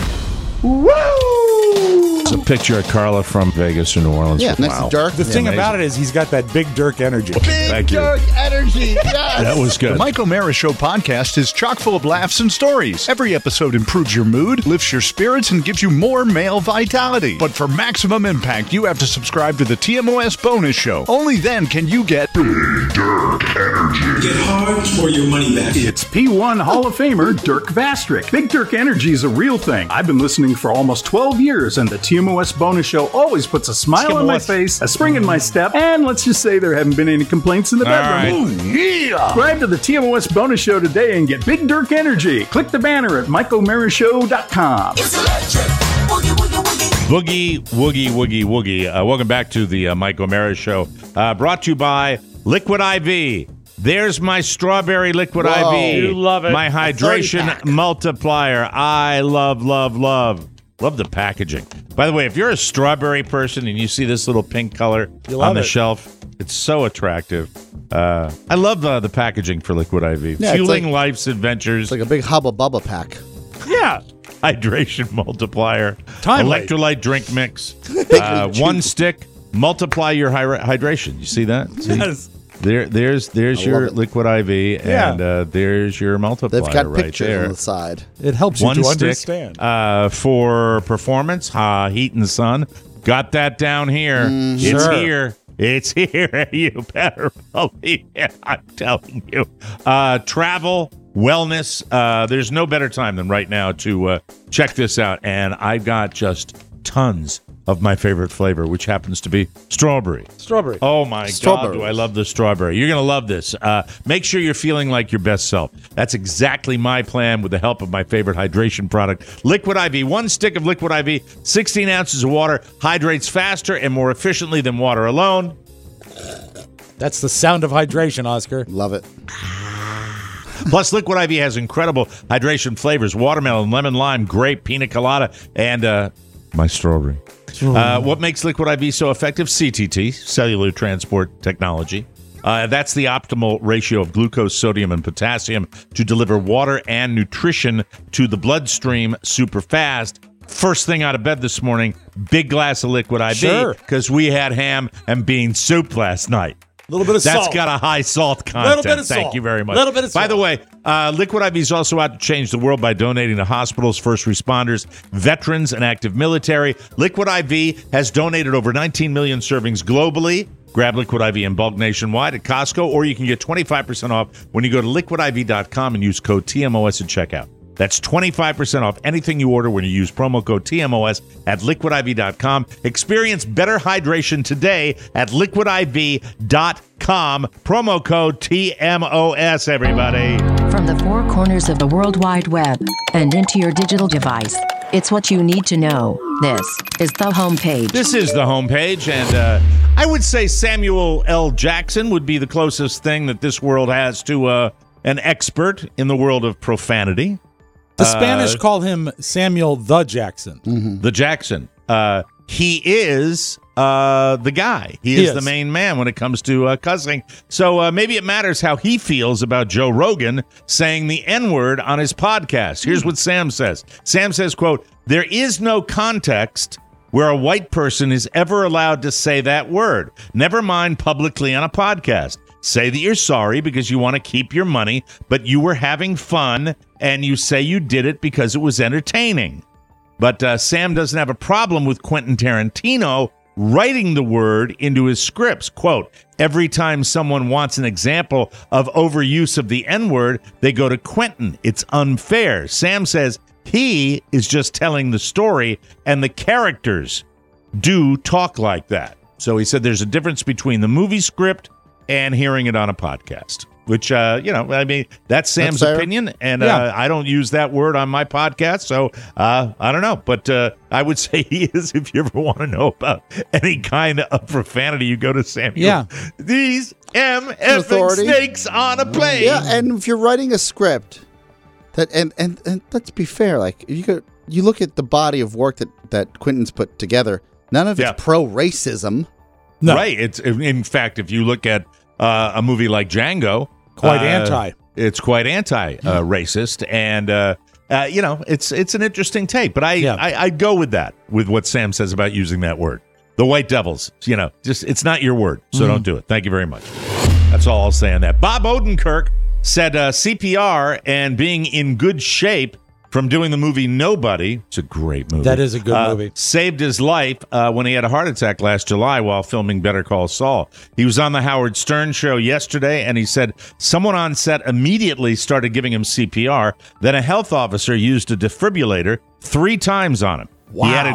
Woo! It's a picture of Carla from Vegas or New Orleans. Yeah, next Wow. to Dirk. The thing amazing. about it is he's got that big Dirk energy. Thank you. Dirk energy. Yes. That was good. The Mike O'Mara Show podcast is chock full of laughs and stories. Every episode improves your mood, lifts your spirits, and gives you more male vitality. But for maximum impact, you have to subscribe to the T M O S bonus show. Only then can you get Get hard for your money back. It's P one Hall of Famer Dirk Vastrick. Big Dirk Energy is a real thing. I've been listening for almost twelve years, and the T M O S bonus show always puts a smile on my T M O S. face, a spring in my step, and let's just say there haven't been any complaints complaints in the All bedroom. right. Ooh, yeah! Subscribe to the T M O S Bonus Show today and get Big Dirk Energy. Click the banner at mike o'meara show dot com. It's electric. Woogie, woogie, woogie. Boogie, woogie, woogie, woogie. Uh, welcome back to the uh, Mike O'Meara Show. Uh, brought to you by Liquid I V. There's my strawberry Liquid Whoa. I V. You love it. My hydration thirty-pack. multiplier. I love, love, love. Love the packaging. By the way, if you're a strawberry person and you see this little pink color You love on the it. shelf, it's so attractive. Uh, I love uh, the packaging for Liquid I V. Yeah, it's Fueling like- life's adventures. It's like a big Hubba Bubba pack. Yeah. Hydration multiplier. Timely. Electrolyte drink mix. Uh, one stick. Multiply your hy- hydration. You see that? See? Yes. There, there's, there's I your love it. Liquid I V, Yeah. and uh, there's your multiplier They've got right pictures there. on the side. It helps you One to stick understand. uh, for performance, uh, heat and sun. Got that down here. It's Sure. here. It's here. You better believe it. I'm telling you. Uh, travel, wellness. Uh, there's no better time than right now to uh, check this out. And I've got just tons of my favorite flavor, which happens to be strawberry. Strawberry. Oh my God, Strawberries. do I love the strawberry. You're going to love this. Uh, make sure you're feeling like your best self. That's exactly my plan with the help of my favorite hydration product, Liquid I V. One stick of Liquid I V, sixteen ounces of water, hydrates faster and more efficiently than water alone. That's the sound of hydration, Oscar. Love it. Plus, Liquid I V has incredible hydration flavors, watermelon, lemon, lime, grape, pina colada, and uh, my strawberry. Uh, what makes Liquid I V so effective? C T T, cellular transport technology. Uh, that's the optimal ratio of glucose, sodium, and potassium to deliver water and nutrition to the bloodstream super fast. First thing out of bed this morning, big glass of Liquid I V, Sure. because we had ham and bean soup last night. A little bit of That's salt. got a high salt content. Little bit of Thank salt. you very much. Little bit of By salt. the way, uh, Liquid I V is also out to change the world by donating to hospitals, first responders, veterans, and active military. Liquid I V has donated over nineteen million servings globally. Grab Liquid I V in bulk nationwide at Costco, or you can get twenty-five percent off when you go to liquid I V dot com and use code T M O S at checkout. That's twenty-five percent off anything you order when you use promo code T M O S at liquid I V dot com. Experience better hydration today at liquid I V dot com. Promo code T M O S, everybody. From the four corners of the World Wide Web and into your digital device, it's what you need to know. This is the homepage. This is the homepage, and uh, I would say Samuel L. Jackson would be the closest thing that this world has to uh, an expert in the world of profanity. The Spanish Uh, call him Samuel the Jackson. The Jackson. Uh, he is uh, the guy. He, He is, is. the main man when it comes to uh, cussing. So uh, maybe it matters how he feels about Joe Rogan saying the N-word on his podcast. Here's what Sam says. Sam says, quote, "There is no context where a white person is ever allowed to say that word. Never mind publicly on a podcast. Say that you're sorry because you want to keep your money, but you were having fun, and you say you did it because it was entertaining." But uh, Sam doesn't have a problem with Quentin Tarantino writing the word into his scripts. Quote, "Every time someone wants an example of overuse of the N-word, they go to Quentin. It's unfair." Sam says he is just telling the story, and the characters do talk like that. So he said there's a difference between the movie script and hearing it on a podcast, which, uh, you know, I mean, that's Sam's That's fair. opinion. And Yeah. uh, I don't use that word on my podcast. So uh, I don't know. But uh, I would say he is, if you ever want to know about any kind of profanity, you go to Samuel. Yeah. These M effing Authority. snakes on a plane. Yeah, and if you're writing a script, that and and, and let's be fair, like you could you look at the body of work that that Quentin's put together. None of Yeah. it's pro racism. No. Right. It's in fact, if you look at uh, a movie like Django, Quite uh, anti. It's quite anti-racist, and uh, uh, you know, it's it's an interesting take. But I, Yeah. I I go with that, with what Sam says about using that word. The White Devils, you know, just it's not your word, so don't do it. Thank you very much. That's all I'll say on that. Bob Odenkirk said uh, C P R and being in good shape from doing the movie Nobody. It's a great movie. That is a good uh, movie. Saved his life uh, when he had a heart attack last July while filming Better Call Saul. He was on the Howard Stern show yesterday, and he said someone on set immediately started giving him C P R. Then a health officer used a defibrillator three times on him. Wow. He added, quote,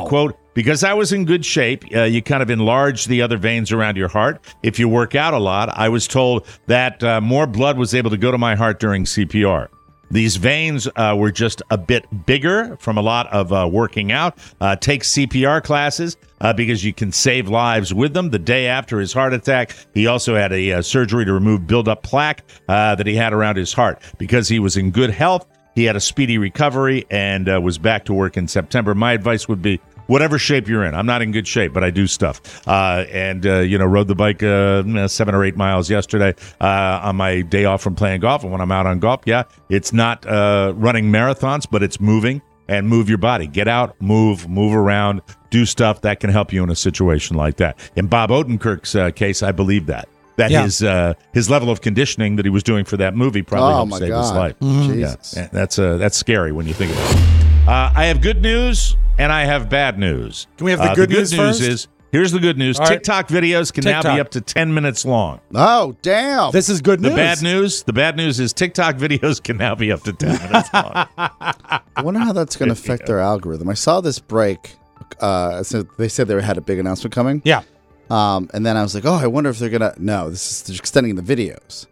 because I was in good shape, uh, you kind of enlarge the other veins around your heart. If you work out a lot, I was told that uh, more blood was able to go to my heart during C P R. These veins uh, were just a bit bigger from a lot of uh, working out. Uh, take C P R classes uh, because you can save lives with them. The day after his heart attack, he also had a uh, surgery to remove buildup plaque uh, that he had around his heart. Because he was in good health, he had a speedy recovery and uh, was back to work in September. My advice would be, whatever shape you're in. I'm not in good shape, but I do stuff. Uh, and, uh, you know, rode the bike uh, seven or eight miles yesterday uh, on my day off from playing golf. And when I'm out on golf, yeah, it's not uh, running marathons, but it's moving and move your body. Get out, move, move around, do stuff that can help you in a situation like that. In Bob Odenkirk's uh, case, I believe that. That Yeah. his uh, his level of conditioning that he was doing for that movie probably Oh, helped my save his God. life. Jesus. Yeah, that's uh, that's scary when you think about it. Uh, I have good news and I have bad news. Can we have the Uh, good the news first? is here's the good news. All right. TikTok videos can now TikTok. be up to ten minutes long. Oh, damn. This is good The news. bad news, the bad news is TikTok videos can now be up to ten minutes long. I wonder how that's going to affect their algorithm. I saw this break. Uh, so they said they had a big announcement coming. Yeah. Um, and then I was like, oh, I wonder if they're going to. No, this is they're extending the videos.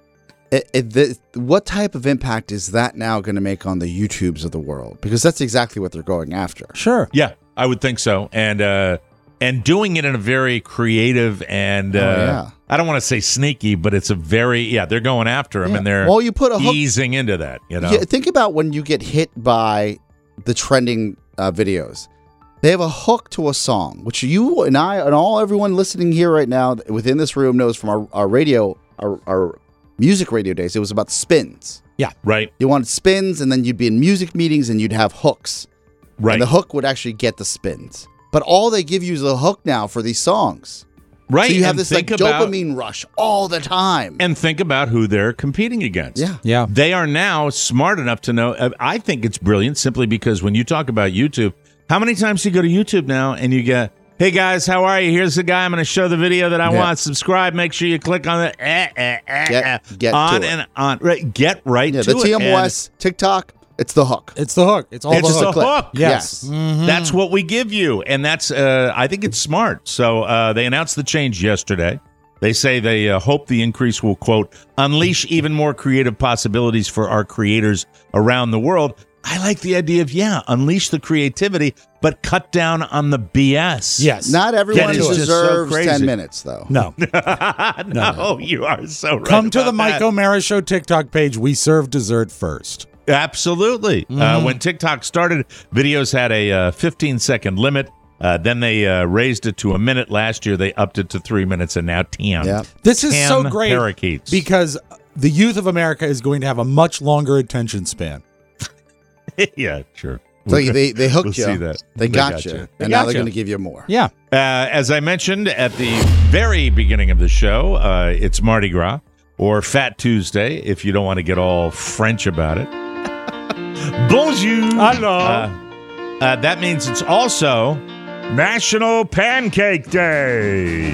It, it, the, what type of impact is that now going to make on the YouTubes of the world? Because that's exactly what they're going after. Sure. Yeah, I would think so. And uh, and doing it in a very creative and uh, Oh, yeah. I don't want to say sneaky, but it's a very yeah. They're going after him Yeah. and they're Well, you put a hook- easing into that. You know, Yeah, think about when you get hit by the trending uh, videos. They have a hook to a song, which you and I and all everyone listening here right now within this room knows from our, our radio, our, our music radio days. It was about spins. right, You wanted spins, and then you'd be in music meetings, and you'd have hooks. right, And the hook would actually get the spins. But all they give you is a hook now for these songs. right. So you have And this like think about- dopamine rush all the time. And think about who they're competing against. Yeah. Yeah. They are now smart enough to know. uh, I think it's brilliant simply because when you talk about YouTube, how many times do you go to YouTube now and you get, hey guys, how are you? Here's the guy. I'm going to show the video that I Yeah. want. Subscribe. Make sure you click on the eh, eh, eh, Get- eh, get to on it. and on. Right, get right Yeah, to the it. T M O And S, TikTok, it's the hook. It's the hook. It's all It's the just hook. a hook. Yes. That's what we give you, and that's. Uh, I think it's smart. So uh, they announced the change yesterday. They say they uh, hope the increase will, quote, unleash even more creative possibilities for our creators around the world. I like the idea of, yeah, unleash the creativity, but cut down on the B S. Yes. Not everyone That is just so deserves crazy. ten minutes, though. No. no, you are so right. Come to the about Mike that. O'Mara Show TikTok page. We serve dessert first. Absolutely. Mm-hmm. Uh, when TikTok started, videos had a uh, fifteen second limit. Uh, then they uh, raised it to a minute last year. They upped it to three minutes, and now ten. Yeah. This is ten so great parakeets. because the youth of America is going to have a much longer attention span. yeah, sure. So they, they hooked We'll you. see that. They, They got, got you. you. And got now they're you. going to give you more. Yeah. Uh, as I mentioned at the very beginning of the show, uh, it's Mardi Gras or Fat Tuesday if you don't want to get all French about it. Bonjour. Hello. Uh, uh, that means it's also National Pancake Day.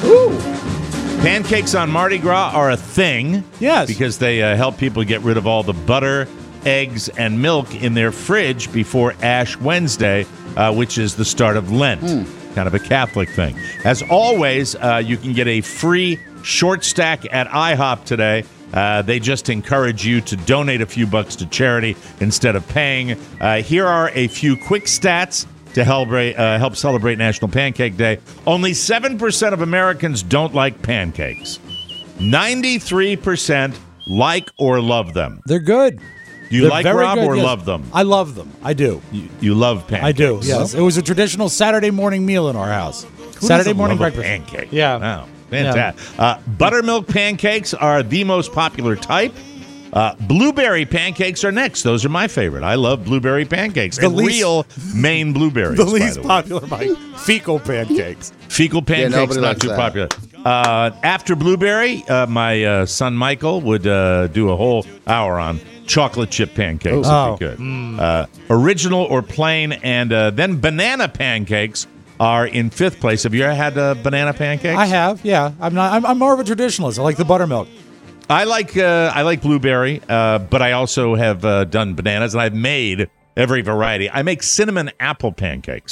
Pancakes on Mardi Gras are a thing. Yes. Because they uh, help people get rid of all the butter, eggs, and milk in their fridge before Ash Wednesday, uh, which is the start of Lent. Kind of a Catholic thing. As always, uh, you can get a free short stack at IHOP today. Uh, they just encourage you to donate a few bucks to charity instead of paying. Uh, here are a few quick stats to help, uh, help celebrate National Pancake Day. Only seven percent of Americans don't like pancakes. ninety-three percent like or love them. They're good. Do you They're like very Rob good, or yes. love them? I love them. I do. You, you love pancakes. I do. Yes. It was a traditional Saturday morning meal in our house. Who Saturday doesn't morning love a breakfast. pancake. Yeah. Wow. Fantastic. Uh, buttermilk pancakes are the most popular type. Uh, blueberry pancakes are next. Those are my favorite. I love blueberry pancakes. The and least- real Maine blueberries. The by least the way. popular, Mike. Fecal pancakes. Fecal pancakes, nobody not likes too that. popular. Uh, after blueberry, uh, my uh, son Michael would uh, do a whole hour on chocolate chip pancakes. Oh. If he could. Uh, original or plain, and uh, then banana pancakes are in fifth place. Have you ever had uh, banana pancakes? I have, yeah. I'm not. I'm, I'm more of a traditionalist. I like the buttermilk. I like uh, I like blueberry, uh, but I also have uh, done bananas, and I've made every variety. I make cinnamon apple pancakes.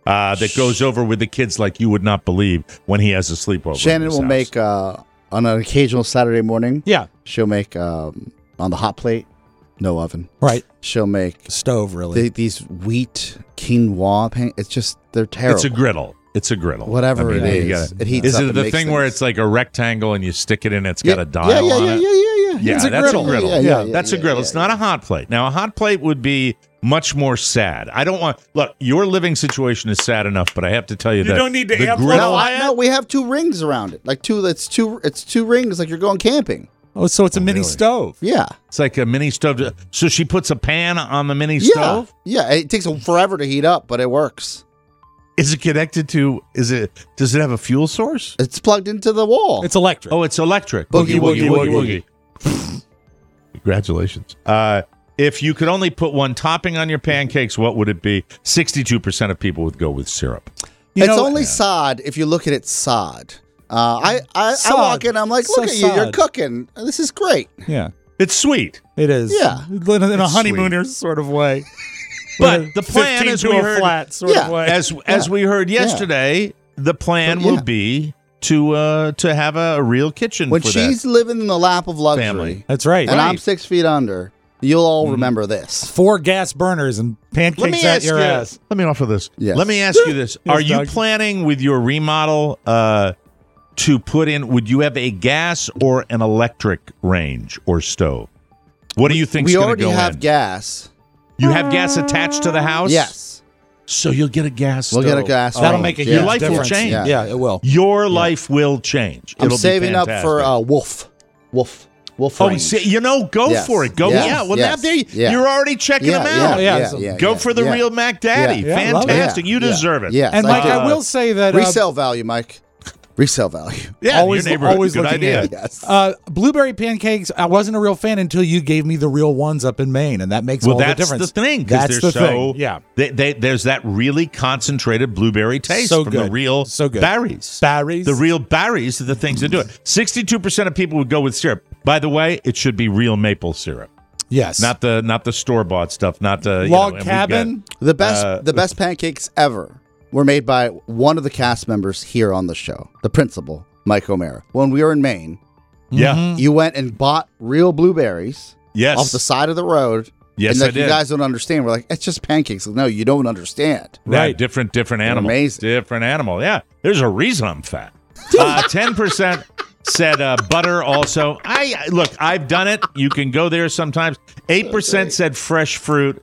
uh, that goes over with the kids like you would not believe when he has a sleepover. in Shannon his will house. make uh, on an occasional Saturday morning. Yeah. She'll make um, on the hot plate, no oven. Right. She'll make Stove, really. the, these wheat quinoa. Pan- it's just they're terrible. It's a griddle. It's a griddle. Whatever I mean, it you is, gotta- it heats Is up it and the makes thing where things. it's like a rectangle and you stick it in? It's got yeah, a dial yeah, yeah, on yeah, it. yeah, yeah, yeah. Yeah, It's a that's griddle. a griddle. Yeah, yeah, yeah, that's yeah, a griddle. yeah, It's not a hot plate. Now, a hot plate would be much more sad. I don't want. Look, your living situation is sad enough, but I have to tell you, You that don't need to the amplify griddle. No, I, no, we have two rings around it. Like two. It's two. It's two rings. Like you're going camping. oh, so it's a mini really? stove. Yeah. It's like a mini stove. So she puts a pan on the mini Yeah. stove. Yeah. It takes forever to heat up, but it works. Is it connected to? Is it? Does it have a fuel source? It's plugged into the wall. It's electric. Oh, it's electric. Boogie, woogie, woogie, woogie. Congratulations. Uh, if you could only put one topping on your pancakes, what would it be? Sixty-two percent of people would go with syrup. You it's know- only sod if you look at it sod. Uh, I, I, I Sod. walk in, I'm like, So look at you, you're sod. cooking. This is great. Yeah. It's sweet. It is. Yeah. In a, in a It's honeymooner sort of way. But the plan, fifteen as to we a heard- flat sort Yeah. of way. As as we heard yesterday, the plan Yeah. will be to uh, to have a, a real kitchen When for she's that. living in the lap of luxury, Family. That's right. and Right. I'm six feet under, you'll all remember this. Four gas burners and pancakes Let me at ask your you. ass. Let me offer this. Yes. Let me ask you this: Are you Doug. planning with your remodel uh, to put in? Would you have a gas or an electric range or stove? What do you think? We going to already go have in? gas. You have gas attached to the house. Yes. So you'll get a gas. We'll get a stove. gas. That'll range. make a Yeah. huge life will difference. change. Yeah. Yeah, it will. Your life will change. I'm It'll be saving up for fantastic. uh, Wolf. Wolf. Wolf Oh, range. see, you know, go Yes. for it. Go, Yes. yeah. Well, Yes. now there, Yeah. you're already checking yeah, them yeah, out. yeah, Yeah, yeah, Go yeah, for the yeah. real Mac Daddy. Yeah, yeah, love it. Fantastic. You Yeah. deserve it. Yes, And I Mike, do. I will say that uh, Resale value, Mike. Resale value. Yeah, always, your neighborhood. always Good looking idea. at. Yes. Uh, blueberry pancakes. I wasn't a real fan until you gave me the real ones up in Maine, and that makes Well, all the that's difference. the thing. 'Cause That's they're the so, thing. Yeah, They, they, there's that really concentrated blueberry taste So from the good. real So good. berries. berries. The real berries are the things that do it. sixty-two percent of people would go with syrup. By the way, it should be real maple syrup, yes, not the not the store bought stuff. Not the you log know, and we've cabin. The best, Uh, the best pancakes ever were made by one of the cast members here on the show, the principal, Mike O'Mara. When we were in Maine, got- Yeah. you went and bought real blueberries Yes. off the side of the road. Yes, and I like, you did. guys don't understand. We're like, it's just pancakes. Like, no, you don't understand. Yeah, Right. different, different animal. amazing. Different animal. Yeah. There's a reason I'm fat. Uh, ten percent said uh, butter also. I look, I've done it. You can go there sometimes. Eight percent said fresh fruit.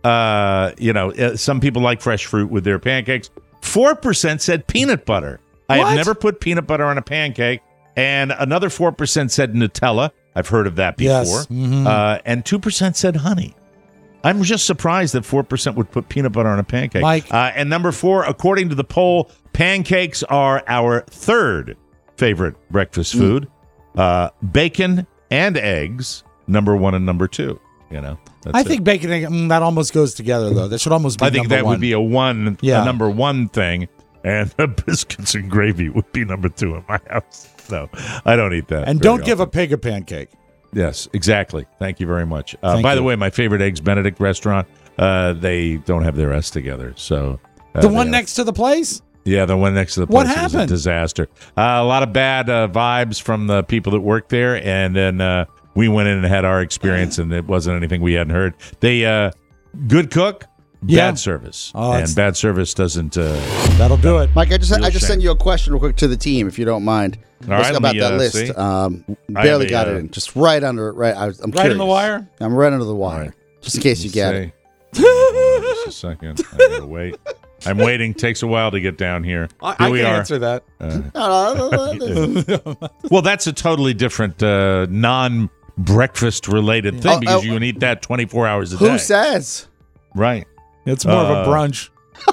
Uh, you know, uh, some people like fresh fruit with their pancakes. Four percent said peanut butter. I have What? never put peanut butter on a pancake. And another four percent said Nutella. I've heard of that before. Yes. Mhm. Uh, and two percent said honey. I'm just surprised that four percent would put peanut butter on a pancake. Mike. Uh, and number four, according to the poll, pancakes are our third favorite breakfast food. Uh, bacon and eggs, number one and number two. You know, that's I it. think bacon and egg, mm, that almost goes together though. That should almost be. I think number that one. would be a one, Yeah. a number one thing, and the biscuits and gravy would be number two in my house. So I don't eat that. And very don't give a often. pig a pancake. Yes, exactly. Thank you very much. Uh, Thank by the you. way, my favorite Eggs Benedict restaurant, uh, they don't have their S together. So uh, The they one have- next to the place. Yeah, the one next to the What place was a happened? disaster. Uh, a lot of bad uh, vibes from the people that work there, and then uh, we went in and had our experience, and it wasn't anything we hadn't heard. They uh, good cook, Yeah. bad service, Oh, and it's- bad service doesn't. Uh, That'll do it. Mike, I just Real I just shame. sent you a question real quick to the team, if you don't mind. All Let's right, go let about me, that uh, list. see. Um, I barely have a, got uh, it in, just right under it. Right, I was, I'm Right in curious. the wire. I'm right under the wire, All right. just in case you get it. say- Just a second. I gotta wait. I'm waiting. Takes a while to get down here. I, Here I we can are. answer that. Well, that's a totally different uh, non-breakfast related thing Oh, because oh. you can eat that twenty-four hours a day. Who says? Right. It's more of Uh, a brunch.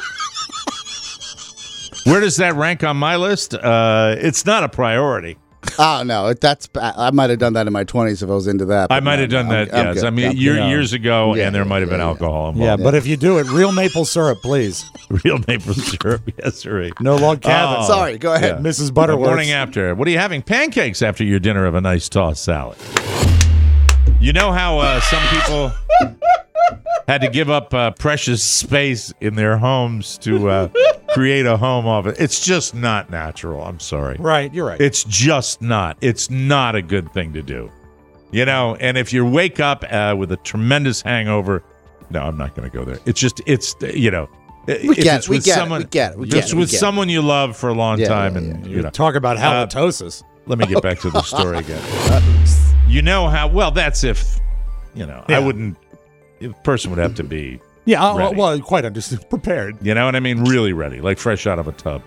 Where does that rank on my list? Uh, it's not a priority. Oh no, that's ba- I might have done that in my twenties if I was into that. but I might no, have done no, that. I'm- I'm yes, good. I mean I'm year, good. years ago, Yeah, and there yeah, might have been yeah, yeah. alcohol Yeah, involved. but if you do it, real maple syrup, please. Real maple syrup, yes, sir. No log cabin. Oh. Sorry, go ahead. Yeah. Missus The Butterworth. morning after. What are you having? Pancakes after your dinner of a nice tossed salad. You know how uh, some people had to give up uh, precious space in their homes to uh, create a home office. It's just not natural. I'm sorry. Right, you're right. It's just not. It's not a good thing to do. You know, and if you wake up uh, with a tremendous hangover, no, I'm not going to go there. It's just, it's, you know, We if get it's it. We with get someone, it. We get it. We if get it's it. We with get it. someone you love for a long Yeah, time, yeah, and yeah. you know, Talk about Uh, halitosis. let me get back to the story again. You know how well that's if, you know, Yeah. I wouldn't. The person would have to be, yeah, uh, ready. well, quite understood. Prepared. you know what I mean, really ready, like fresh out of a tub.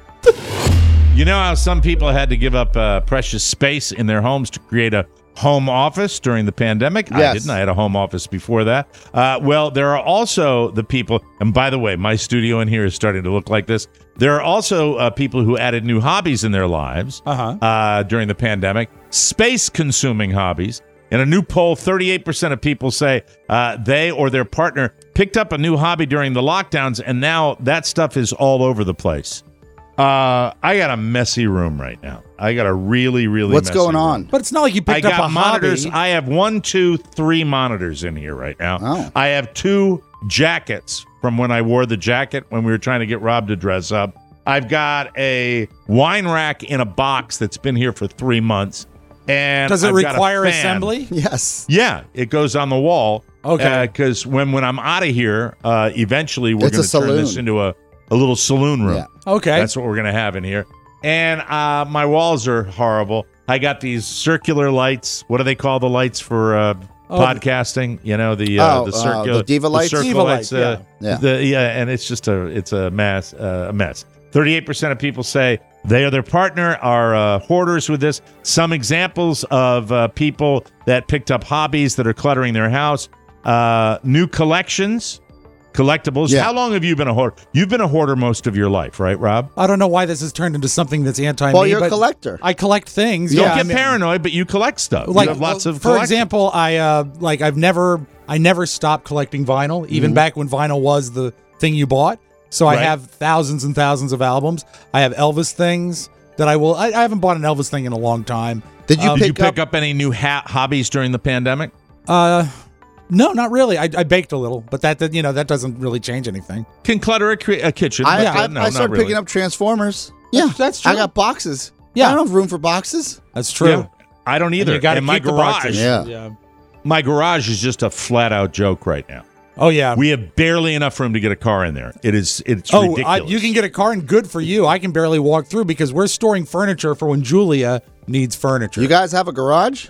You know how some people had to give up uh, precious space in their homes to create a home office during the pandemic? I Yes. didn't. I had a home office before that. Uh, well, there are also the people, and by the way, my studio in here is starting to look like this. There are also uh, people who added new hobbies in their lives Uh-huh. uh, during the pandemic, space-consuming hobbies. In a new poll, thirty-eight percent of people say uh, they or their partner picked up a new hobby during the lockdowns, and now that stuff is all over the place. Uh, I got a messy room right now. I got a really, really What's messy going room. on? But it's not like you I picked up got a monitors. hobby. I have one, two, three monitors in here right now. Oh. I have two jackets from when I wore the jacket when we were trying to get Rob to dress up. I've got a wine rack in a box that's been here for three months. And Does it I've got a require fan. assembly? Yes. Yeah, it goes on the wall. Okay. Because when, when I'm out of here, uh, eventually we're It's going a to turn this saloon. into a, a little saloon room. Yeah. Okay. That's what we're going to have in here. And uh, my walls are horrible. I got these circular lights. What do they call the lights for uh, Oh. podcasting? You know, the uh, Oh, the uh, circular the Diva lights? circle Diva lights. light, uh, yeah. Yeah. The, yeah, and it's just a it's a mess. Uh, a mess. thirty-eight percent of people say they or their partner are uh, hoarders with this. Some examples of uh, people that picked up hobbies that are cluttering their house. Uh, new collections, collectibles. Yeah. How long have you been a hoarder? You've been a hoarder most of your life, right, Rob? I don't know why this has turned into something that's anti me. Well, you're a but collector. I collect things. Don't yeah, get I mean- paranoid, but you collect stuff. Like, you have lots of for collections. example, I uh like I've never I never stopped collecting vinyl, even Mm-hmm. back when vinyl was the thing you bought. So I Right. have thousands and thousands of albums. I have Elvis things that I will. I, I haven't bought an Elvis thing in a long time. Did you Um, Did you pick pick up, any new ha- hobbies during the pandemic? Uh, no, not really. I, I baked a little, but that, that you know that doesn't really change anything. Can clutter a, cre- a kitchen? I, but, I, uh, no, I not started really. picking up Transformers. Yeah, that's true. I got boxes. Yeah. I don't have room for boxes. That's true. Yeah. I don't either. You got to And keep my the garage, boxes. Yeah. my garage is just a flat out joke right now. Oh yeah. We have barely enough room to get a car in there. It is. It's Oh, ridiculous. I, you can get a car, and good for you. I can barely walk through because we're storing furniture for when Julia needs furniture. You guys have a garage?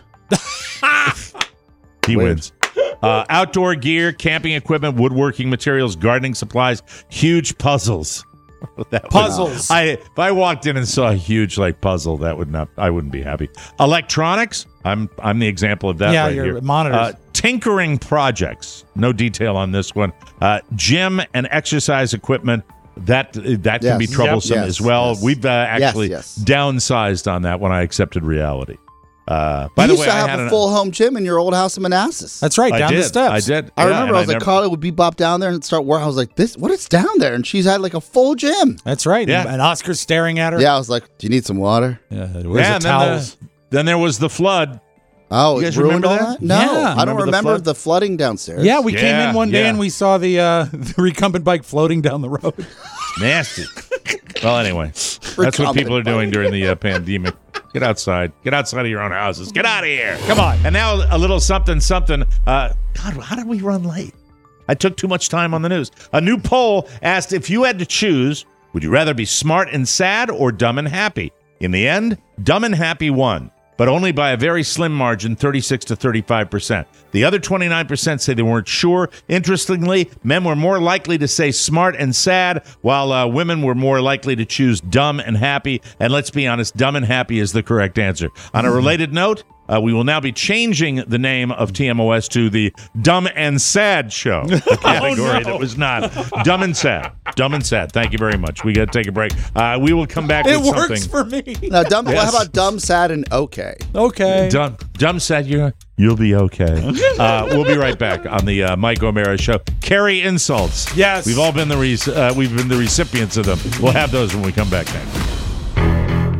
He Weird. wins. Uh, outdoor gear, camping equipment, woodworking materials, gardening supplies, huge puzzles. That would- Puzzles. I if I walked in and saw a huge like puzzle, that would not. I wouldn't be happy. Electronics. I'm I'm the example of that. Yeah, right your here. monitors. Uh, tinkering projects. No detail on this one. Uh, gym and exercise equipment. That that can Yes. be Yep. troublesome Yes. as well. Yes. We've uh, actually yes. downsized on that when I accepted reality. Uh, by you the used way, to I have had a an, full home gym in your old house in Manassas. That's right, I down did. the steps. I did. I Yeah, remember and I was like, never- Carly would bebop down there and start working. I was like, "This, what is down there?" And she's had like a full gym. That's right. Yeah. And Oscar's staring at her. Yeah, I was like, "Do you need some water?" Yeah. Where's Yeah, the and then, towels? the, then there was the flood. Oh, You it guys ruined remember all that? that? No, Yeah. I don't Remember the remember flood? the flooding downstairs. Yeah, we came Yeah, in one day yeah. and we saw the uh, the recumbent bike floating down the road. Nasty. Well, anyway, that's what Recumbent people are doing during the uh, pandemic. Get outside. Get outside of your own houses. Get out of here. Come on. And now a little something, something. Uh, God, how did we run late? I took too much time on the news. A new poll asked if you had to choose, would you rather be smart and sad or dumb and happy? In the end, dumb and happy won, but only by a very slim margin, thirty-six to thirty-five percent. The other twenty-nine percent say they weren't sure. Interestingly, men were more likely to say smart and sad, while uh, women were more likely to choose dumb and happy. And let's be honest, dumb and happy is the correct answer. On a related note, uh, we will now be changing the name of T M O S to the Dumb and Sad Show, the category that was not Dumb and Sad. Dumb and Sad. Thank you very much. We got to take a break. Uh, we will come back It with works something. for me. Now, dumb. Yes. How about dumb, sad, and okay? Okay. Dumb, dumb sad, you're, you'll be okay. Uh, we'll be right back on the uh, Mike O'Mara Show. Carry insults. Yes. We've all been the re- uh, we've been the recipients of them. We'll have those when we come back next. Hey,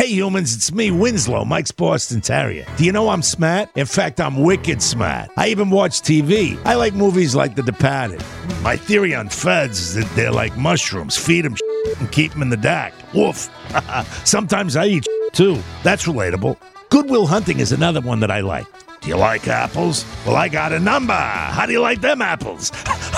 Hey humans, it's me, Winslow, Mike's Boston Terrier. Do you know I'm smart? In fact, I'm wicked smart. I even watch T V. I like movies like The Departed. My theory on feds is that they're like mushrooms. Feed them and keep them in the dark. Woof. Sometimes I eat too. That's relatable. Good Will Hunting is another one that I like. Do you like apples? Well, I got a number. How do you like them apples?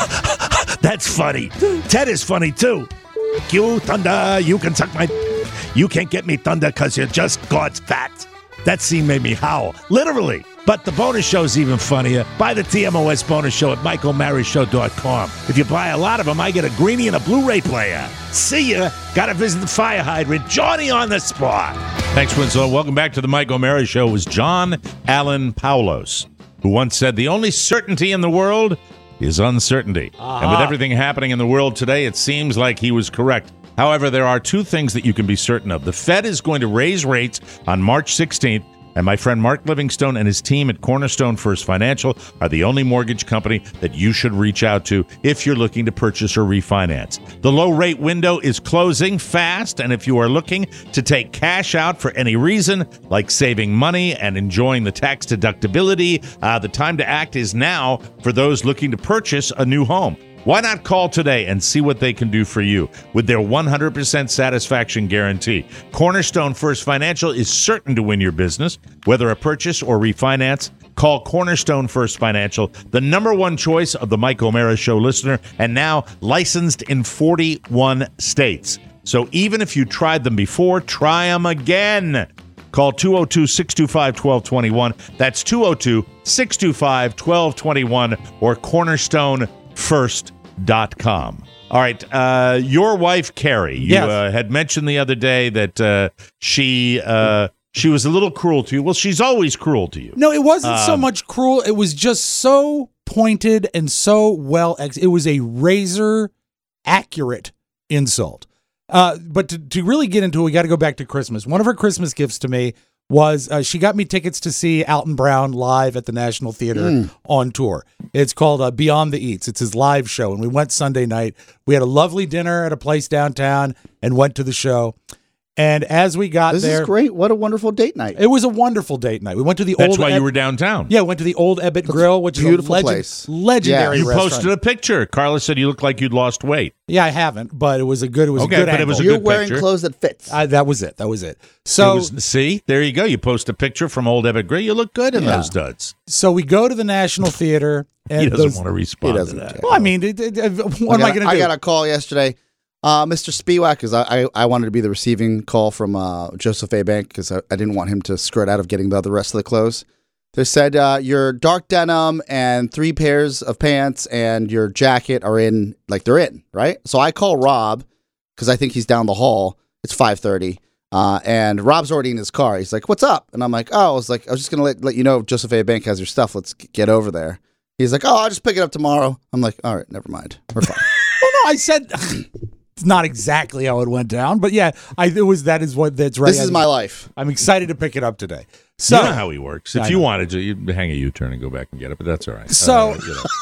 That's funny. Ted is funny too. You, Thunder, you can suck my... You can't get me, Thunder, because you're just God's fat. That scene made me howl. Literally. But the bonus show's even funnier. Buy the T M O S bonus show at Mike O'Mara Show dot com. If you buy a lot of them, I get a greenie and a Blu-ray player. See ya. Gotta visit the fire hydrant. Johnny on the spot. Thanks, Winslow. Welcome back to the Mike O'Mara Show. It was John Allen Paulos, who once said, the only certainty in the world is uncertainty. Uh-huh. And with everything happening in the world today, it seems like he was correct. However, there are two things that you can be certain of. The Fed is going to raise rates on March sixteenth, and my friend Mark Livingstone and his team at Cornerstone First Financial are the only mortgage company that you should reach out to if you're looking to purchase or refinance. The low rate window is closing fast, and if you are looking to take cash out for any reason, like saving money and enjoying the tax deductibility, uh, the time to act is now for those looking to purchase a new home. Why not call today and see what they can do for you with their one hundred percent satisfaction guarantee? Cornerstone First Financial is certain to win your business, whether a purchase or refinance. Call Cornerstone First Financial, the number one choice of the Mike O'Mara Show listener, and now licensed in forty-one states. So even if you tried them before, try them again. Call two oh two, six two five, one two two one. That's two oh two, six two five, one two two one or cornerstone first dot com. All right. Uh, your wife, Carrie, you Yes. uh, had mentioned the other day that uh, she uh, she was a little cruel to you. Well, she's always cruel to you. No, it wasn't so Um, much cruel. It was just so pointed and so well. Ex- it was a razor accurate insult. Uh, but to, to really get into it, we got to go back to Christmas. One of her Christmas gifts to me was uh, she got me tickets to see Alton Brown live at the National Theater Mm. on tour. It's called uh, Beyond the Eats. It's his live show, and we went Sunday night. We had a lovely dinner at a place downtown and went to the show. And as we got This there, is great. What a wonderful date night. it was a wonderful date night. We went to the That's old why Eb- you were downtown. yeah, went to the old Ebbett Grill, which beautiful is a legend- place. legendary Yeah. You restaurant. posted a picture. Carla said you looked like you'd lost weight. Yeah, I haven't, but it was a good. It was Okay, a good but it angle. was a You're good wearing picture. clothes that fits. I, that was it. That was it. So, It was- see, there you go. You post a picture from Old Ebbett Grill. You look good in Yeah. those duds. so we go to the National Theater, and He doesn't those, want to respond He to doesn't that. care. Well, I mean, it, it, it- what am I got a- going to do? I got a call yesterday. Uh, Mister Spiewak, because I, I, I wanted to be the receiving call from uh, Joseph A. Bank because I, I didn't want him to skirt out of getting the, the rest of the clothes. They said uh, your dark denim and three pairs of pants and your jacket are in, like they're in, right? So I call Rob because I think he's down the hall. It's five thirty. Uh, and Rob's already in his car. He's like, what's up? And I'm like, oh, I was like, I was just going to let, let you know if Joseph A. Bank has your stuff. Let's g- get over there. He's like, oh, I'll just pick it up tomorrow. I'm like, all right, never mind. We're fine. well, no, I said it's not exactly how it went down, but yeah, I it was that is what that's right. This is I- my life. I'm excited to pick it up today. So you know how he works. If I you know. wanted to, you'd hang a U-turn and go back and get it, but that's all right. So- Uh, you know.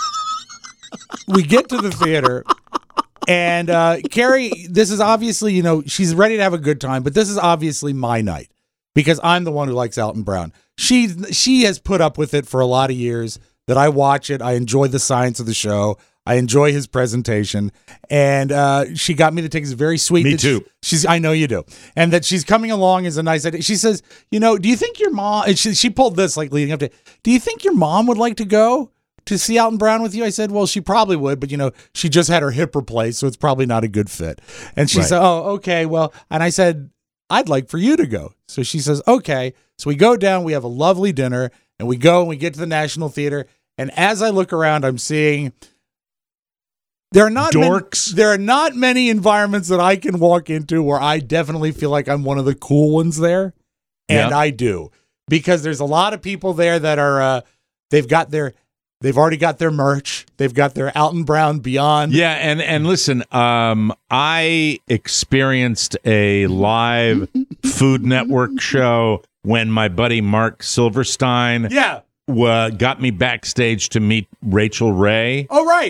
we get to the theater, and uh, Carrie, this is obviously, you know, she's ready to have a good time, but this is obviously my night because I'm the one who likes Alton Brown. She she has put up with it for a lot of years that I watch it. I enjoy the science of the show. I enjoy his presentation, and uh, she got me the tickets. Very sweet. Me that she- too. she's, I know you do, and that she's coming along is a nice idea. She says, you know, do you think your mom? And she she pulled this like leading up to. Do you think your mom would like to go to see Alton Brown with you? I said, well, she probably would, but you know, she just had her hip replaced, so it's probably not a good fit. And she Right. said, oh, okay, well, and I said, I'd like for you to go. So she says, okay. So we go down, we have a lovely dinner, and we go and we get to the National Theater. And as I look around, I'm seeing there are not Dorks. Many, there are not many environments that I can walk into where I definitely feel like I'm one of the cool ones there, and Yeah. I do, because there's a lot of people there that are uh, they've got their they've already got their merch, they've got their Alton Brown Beyond. Yeah, and and listen, um, I experienced a live Food Network show when my buddy Mark Silverstein yeah. uh, got me backstage to meet Rachel Ray. Oh right.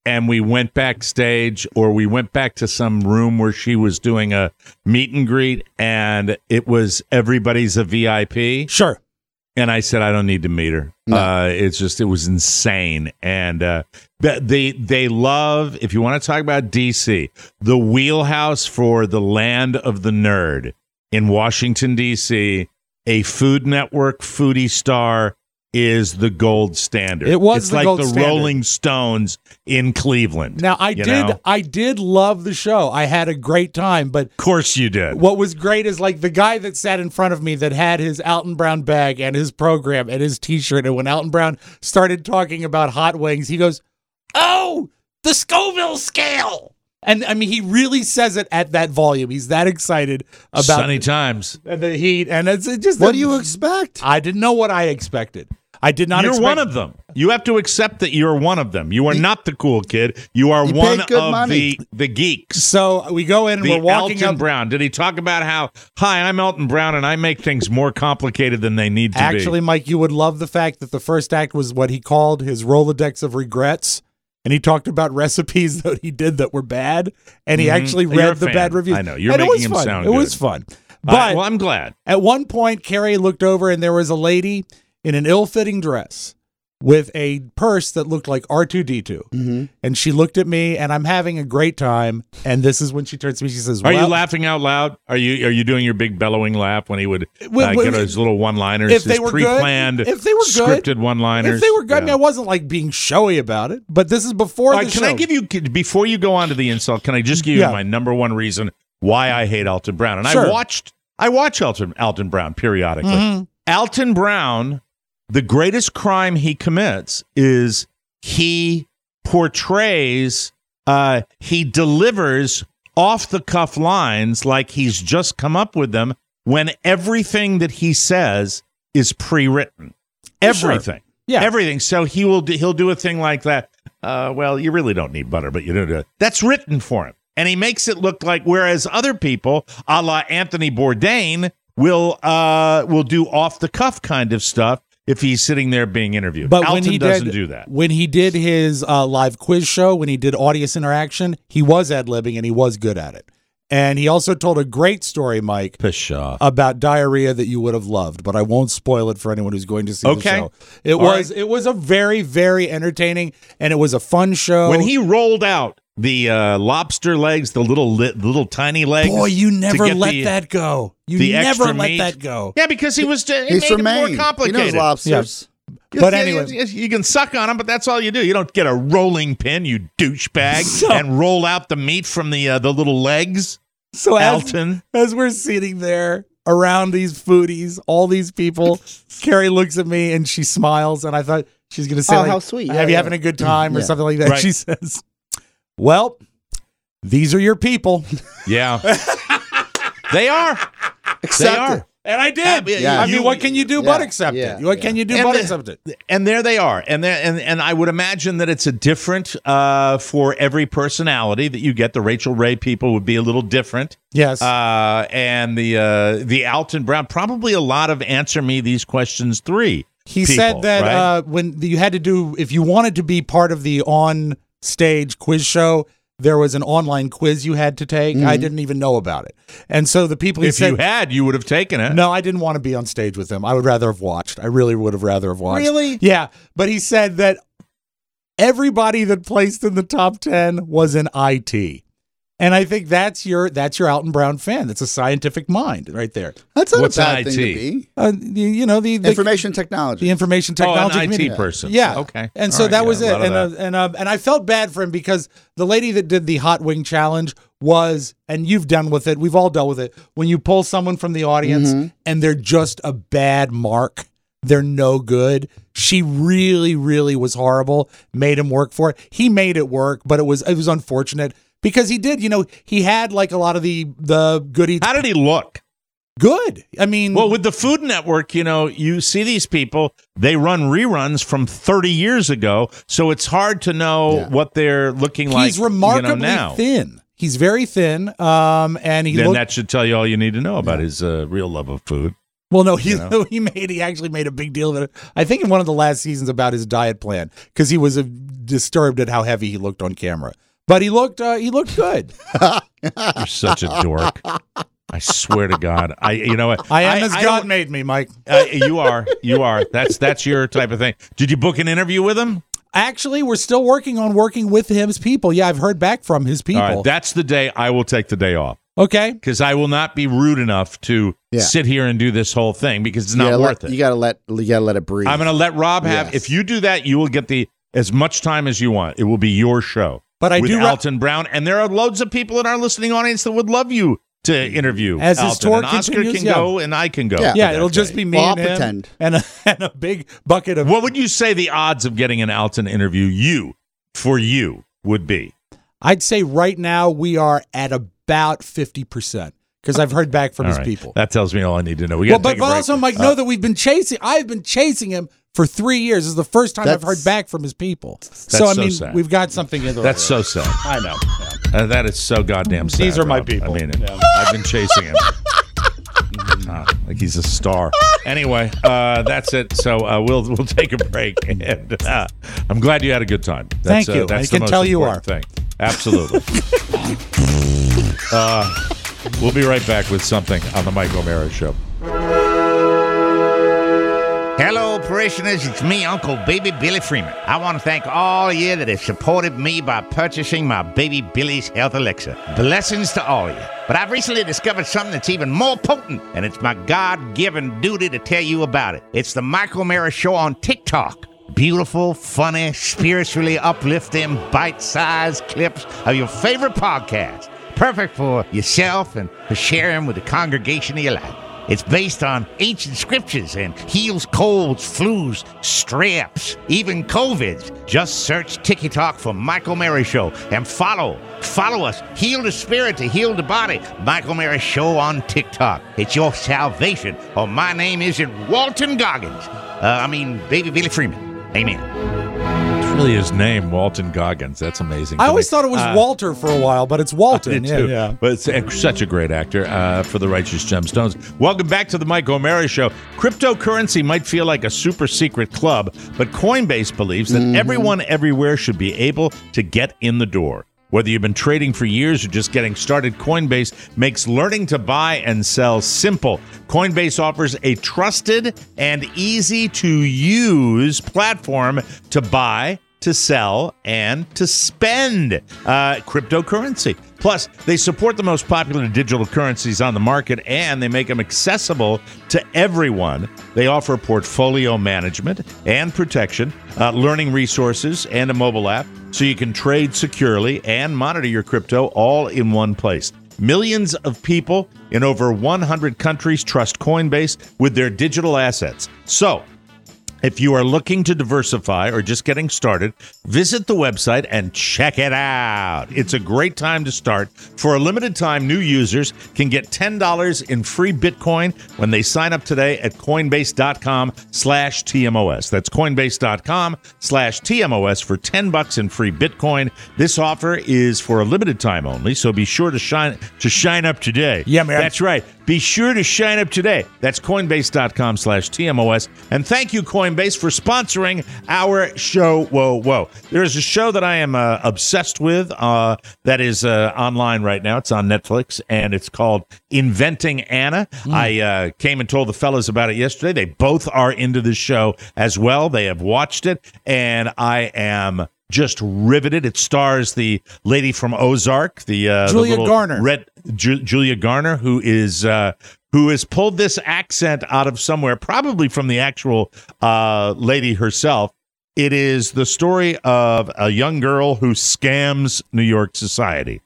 and we went backstage, or we went back to some room where she was doing a meet and greet, and it was everybody's a V I P. Sure. And I said, I don't need to meet her. No. Uh, it's just, it was insane. And uh, they they love, if you want to talk about D C, the wheelhouse for the land of the nerd in Washington, D C, a Food Network foodie star is the gold standard. It was it's the like gold the standard. Rolling Stones in Cleveland. Now, I you did know? I did love the show. I had a great time, but Of course you did. what was great is like the guy that sat in front of me that had his Alton Brown bag and his program and his T-shirt, and when Alton Brown started talking about hot wings, he goes, "Oh, the Scoville scale." And I mean, he really says it at that volume. He's that excited about Sunny times. the heat, and it's it just What do you expect? I didn't know what I expected. I did not. You're expect, one of them. You have to accept that you're one of them. You are not the cool kid. You are He paid one good of money. the the geeks. So we go in, and The we're walking Alton up. Brown. Did he talk about how, hi, I'm Elton Brown, and I make things more complicated than they need to Actually, be? Mike, you would love the fact that the first act was what he called his Rolodex of regrets. And he talked about recipes that he did that were bad. And he Mhm. actually You're read a the fan. bad reviews. I know. You're and it making was him fun. sound It was good. fun. Uh, But well, I'm glad. at one point, Carrie looked over and there was a lady in an ill-fitting dress with a purse that looked like R two D two. Mm-hmm. And she looked at me, and I'm having a great time. And this is when she turns to me. She says, Are well, you laughing out loud? Are you are you doing your big bellowing laugh when he would uh, Well, well, get his little one-liners, if they his were pre-planned, good, if they were good, scripted one-liners? If they were good, I mean, Yeah. I wasn't like being showy about it. But this is before All the right, can show. I give you, before you go on to the insult, can I just give you Yeah. my number one reason why I hate Alton Brown? And Sure. I watched, I watch Alton, Alton Brown periodically. Mhm. Alton Brown, the greatest crime he commits is he portrays, uh, he delivers off-the-cuff lines like he's just come up with them when everything that he says is pre-written. Sure. Everything. Yeah. Everything. So he will do, he'll do a thing like that. Uh, well, you really don't need butter, but you do. do- That's written for him. And he makes it look like, whereas other people, a la Anthony Bourdain, will uh, will do off-the-cuff kind of stuff if he's sitting there being interviewed. But Alton when he doesn't did, do that. When he did his uh, live quiz show, when he did audience interaction, he was ad-libbing and he was good at it. And he also told a great story, Mike, Pshaw. about diarrhea that you would have loved, but I won't spoil it for anyone who's going to see Okay. the show. It All was right. it was a very, very entertaining, and it was a fun show. When he rolled out the uh, lobster legs, the little li- little tiny legs. Boy, you to never get let the- that go. You the never extra let meat. that go. Yeah, because he was. It He's made from it Maine. more He complicated. knows lobsters. But Yeah, anyway. you, you can suck on them, but that's all you do. You don't get a rolling pin, you douchebag, So- and roll out the meat from the uh, the little legs. So as, Alton. as we're sitting there around these foodies, all these people, Carrie looks at me and she smiles, and I thought she's going to say, Oh, like, how sweet. have Yeah, you yeah. having a good time or Yeah. something like that? Right. She says, well, these are your people. Yeah, they are. Accept they are. it. And I did. Yeah. I mean, You- what can you do but yeah, accept yeah, it? What yeah. can you do And but the- accept it? And there they are, and there, and and I would imagine that it's a different uh, for every personality that you get. The Rachel Ray people would be a little different. Yes. Uh, and the uh, the Alton Brown, probably a lot of answer me these questions three. He people, said that right? uh, when you had to do, if you wanted to be part of the on stage quiz show, there was an online quiz you had to take. I didn't even know about it. And so the people he if said, you had, you would have taken it. no, I didn't want to be on stage with him. I would rather have watched. I really would have rather have watched. Really? Yeah. But he said that everybody that placed in the top ten was in I T. And I think that's your that's your Alton Brown fan. That's a scientific mind right there. That's not What's a bad I thing T? to be. Uh, the, you know, the, the Information technology. the information Oh, an technology I T community. person. Yeah. Okay. And All so right, that yeah, was a it. lot of And uh, that. and uh, and I felt bad for him because the lady that did the hot wing challenge was, and you've done with it. We've all dealt with it. When you pull someone from the audience and they're just a bad mark, they're no good. She really, really was horrible. Made him work for it. He made it work, but it was it was unfortunate because he did. You know, he had like a lot of the the goodies. How did he look? Good. I mean, Well, with the Food Network, you know, you see these people, they run reruns from thirty years ago, so it's hard to know Yeah. what they're looking like. he's remarkably you know, now. thin. He's very thin. Um, and he Then looked, that should tell you all you need to know about his uh, real love of food. Well, no, he You know? he made he actually made a big deal of it. I think in one of the last seasons about his diet plan because he was a disturbed at how heavy he looked on camera. But he looked uh, he looked good. You're such a dork. I swear to God. I you know what? I am as I God don't- made me, Mike. Uh, you are. You are. That's that's your type of thing. Did you book an interview with him? Actually, we're still working on working with his people. Yeah, I've heard back from his people. All right, that's the day I will take the day off. Okay. Because I will not be rude enough to Yeah. sit here and do this whole thing because it's You not gotta worth let, it. You gotta let you gotta let it breathe. I'm going to let Rob have. Yes. If you do that, you will get the as much time as you want. It will be your show. But I with do ra- Alton Brown, and there are loads of people in our listening audience that would love you to interview As his Alton. tour and Oscar continues, can yeah. go, and I can go. Yeah. for Yeah, that it'll just day. be me Well, and I'll him pretend. and a, and a big bucket of. What would you say the odds of getting an Alton interview you for you would be? I'd say right now we are at about fifty percent because I've heard back from All his right. people. That tells me all I need to know. We Well, got but take a break. also, Mike, know that we've been chasing. I've been chasing him for three years. This is the first time I've That's- heard back from his people. So so I mean, sad. we've got something in there. That's so sad. I know. Uh, that is so goddamn sad. These are my Rob. people. I mean, it. I've been chasing him. Ah, like he's a star. Anyway, uh, that's it. So uh, we'll we'll take a break, and uh, I'm glad you had a good time. That's, Thank you. Uh, that's I the can most tell you important are. Thing. Absolutely. uh, we'll be right back with something on the Mike O'Mara Show. Hello, parishioners. It's me, Uncle Baby Billy Freeman. I want to thank all of you that have supported me by purchasing my Baby Billy's Health Elixir. Blessings to all of you. But I've recently discovered something that's even more potent, and it's my God-given duty to tell you about it. It's the Mike O'Mara Show on TikTok. Beautiful, funny, spiritually uplifting, bite-sized clips of your favorite podcast. Perfect for yourself and for sharing with the congregation of your life. It's based on ancient scriptures and heals colds, flus, straps, even COVIDs. Just search TikTok for Mike O'Mara Show and follow. Follow us. Heal the spirit to heal the body. Mike O'Mara Show on TikTok. It's your salvation. Or my name isn't Walton Goggins. Uh, I mean, Baby Billy Freeman. Amen. It's really his name, Walton Goggins. That's amazing. I to always me. thought it was Uh, Walter for a while, but it's Walton. I did yeah, too. yeah. But it's a- such a great actor uh, for the Righteous Gemstones. Welcome back to the Mike O'Mara Show. Cryptocurrency might feel like a super secret club, but Coinbase believes that everyone everywhere should be able to get in the door. Whether you've been trading for years or just getting started, Coinbase makes learning to buy and sell simple. Coinbase offers a trusted and easy-to-use platform to buy, to sell, and to spend uh, cryptocurrency. Plus, they support the most popular digital currencies on the market, and they make them accessible to everyone. They offer portfolio management and protection, uh, learning resources, and a mobile app, so you can trade securely and monitor your crypto all in one place. Millions of people in over one hundred countries trust Coinbase with their digital assets. So, if you are looking to diversify or just getting started, visit the website and check it out. It's a great time to start. For a limited time, new users can get ten dollars in free Bitcoin when they sign up today at Coinbase.com slash TMOS. That's Coinbase.com slash TMOS for ten bucks in free Bitcoin. This offer is for a limited time only, so be sure to shine to shine up today. Yeah, man. That's right. Be sure to shine up today. That's Coinbase.com slash TMOS. And thank you, Coinbase, for sponsoring our show. Whoa, whoa. There is a show that I am uh, obsessed with uh, that is uh, online right now. It's on Netflix, and it's called Inventing Anna. Mm. I uh, came and told the fellas about it yesterday. They both are into the show as well. They have watched it, and I am just riveted. It stars the lady from Ozark, the uh, Julia the little Garner. Red Ju- Julia Garner, who is uh, who has pulled this accent out of somewhere, probably from the actual uh, lady herself. It is the story of a young girl who scams New York society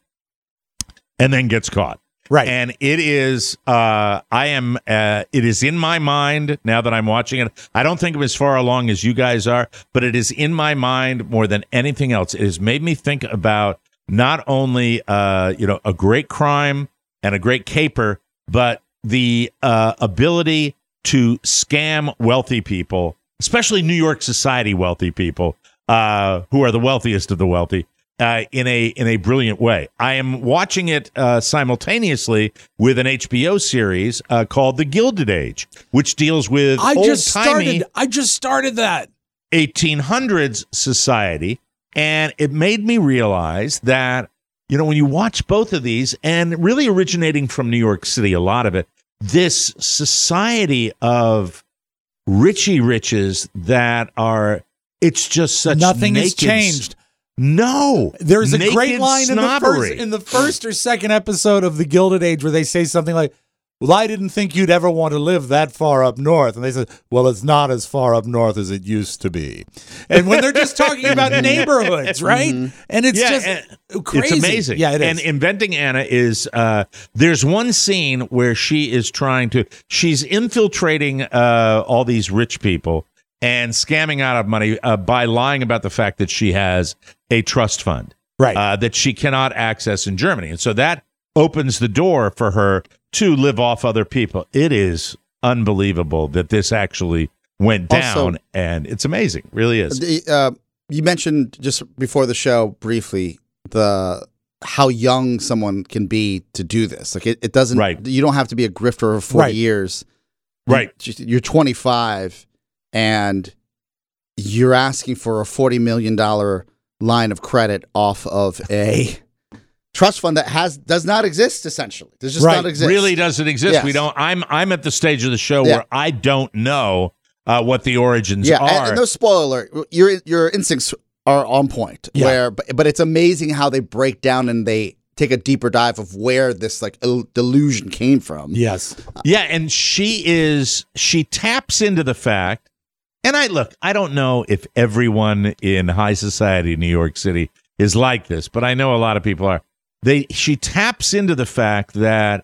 and then gets caught. Right. And it is, uh, I am, uh, it is in my mind now that I'm watching it. I don't think I'm as far along as you guys are, but it is in my mind more than anything else. It has made me think about not only, uh, you know, a great crime and a great caper, but the uh, ability to scam wealthy people, especially New York society wealthy people, uh, who are the wealthiest of the wealthy. Uh, in a in a brilliant way. I am watching it uh, simultaneously with an H B O series uh, called The Gilded Age, which deals with I just old-timey started. I just started that. eighteen hundreds society And it made me realize that, you know, when you watch both of these, and really originating from New York City, a lot of it, this society of Richie riches that are, it's just such Nothing has naked, changed. No. There's a naked great line in the, first, snobbery. in the first or second episode of The Gilded Age where they say something like, well, I didn't think you'd ever want to live that far up north. And they said, well, it's not as far up north as it used to be. And when they're just talking about neighborhoods, right? Mm-hmm. And it's Yeah, just and crazy. It's amazing. Yeah, it is. And Inventing Anna is, uh, there's one scene where she is trying to, she's infiltrating uh, all these rich people and scamming out of money uh, by lying about the fact that she has a trust fund. Right. Uh, that she cannot access in Germany. And so that opens the door for her to live off other people. It is unbelievable that this actually went down, Also- and it's amazing. Really is. The, uh, you mentioned just before the show briefly the how young someone can be to do this. Like it, it doesn't. Right. You don't have to be a grifter for forty Right. years. Right. You- You're twenty-five, and you're asking for a forty million dollar line of credit off of a trust fund that has does not exist. Essentially, does just Right. not exist. Really doesn't exist. Yes. We don't. I'm I'm at the stage of the show Yeah. where I don't know uh, what the origins Yeah, are. and, and no spoiler. Your your instincts are on point. Yeah. Where, but, but it's amazing how they break down and they take a deeper dive of where this like il- delusion came from. Yes. Yeah, and she is she taps into the fact, and I look, I don't know if everyone in high society in New York City is like this, but I know a lot of people are. They she taps into the fact that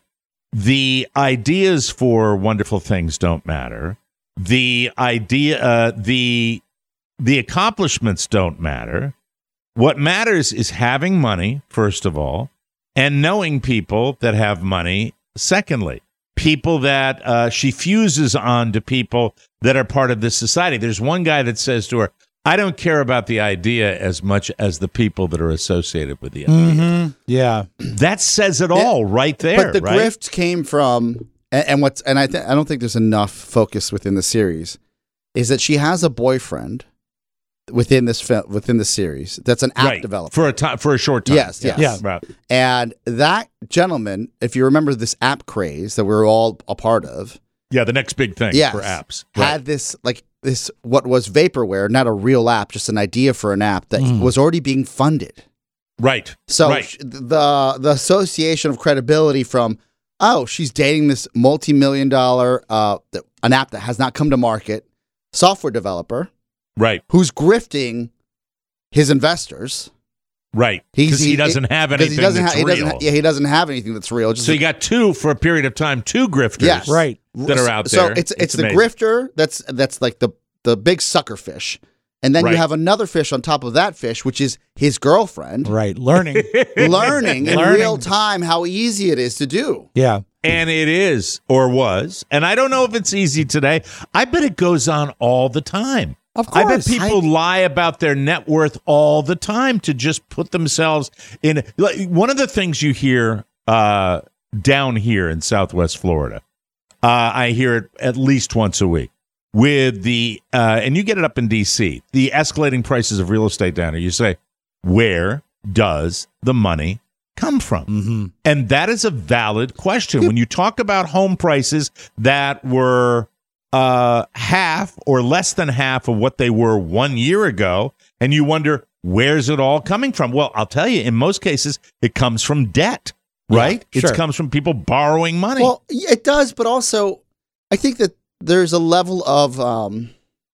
the ideas for wonderful things don't matter. The idea uh, the the accomplishments don't matter. What matters is having money, first of all, and knowing people that have money, secondly. People that uh, she fuses on to people that are part of this society. There's one guy that says to her, I don't care about the idea as much as the people that are associated with the idea. Mm-hmm. Yeah. That says it all right there. But the right? grift came from, and, and what's, and I th- I don't think there's enough focus within the series, is that she has a boyfriend within this film, within the series that's an app right. developer for a time for a short time. Yes, yes. Yeah. Right. and that gentleman, if you remember this app craze that we were all a part of, Yeah, the next big thing yes, for apps. had Right. this like this what was vaporware, not a real app, just an idea for an app that Mm. was already being funded. Right. So right. sh- the the association of credibility from, oh, she's dating this multi-million dollar uh th- an app that has not come to market software developer right. who's grifting his investors. Right. He's- Because he, he- doesn't have 'cause anything he doesn't that's ha- he real. doesn't ha- yeah, he doesn't have anything that's real. Just so you got two for a period of time, two grifters. Yes. Right. That are out So there. it's it's, It's the amazing. grifter that's that's like the the big sucker fish. And then Right. you have another fish on top of that fish, which is his girlfriend, Right. Learning. learning in Learning. real time how easy it is to do. Yeah. And it is, or was, and I don't know if it's easy today. I bet it goes on all the time. Of I bet course. people lie about their net worth all the time to just put themselves in. Like, one of the things you hear uh, down here in Southwest Florida, uh, I hear it at least once a week with the, uh, and you get it up in D C, the escalating prices of real estate down here. You say, where does the money come from? Mm-hmm. And that is a valid question. When you talk about home prices that were uh, half or less than half of what they were one year ago, and you wonder, where's it all coming from? Well, I'll tell you, in most cases, it comes from debt, right? Yeah, sure. It comes from people borrowing money. Well, yeah, it does, but also I think that there's a level of, um,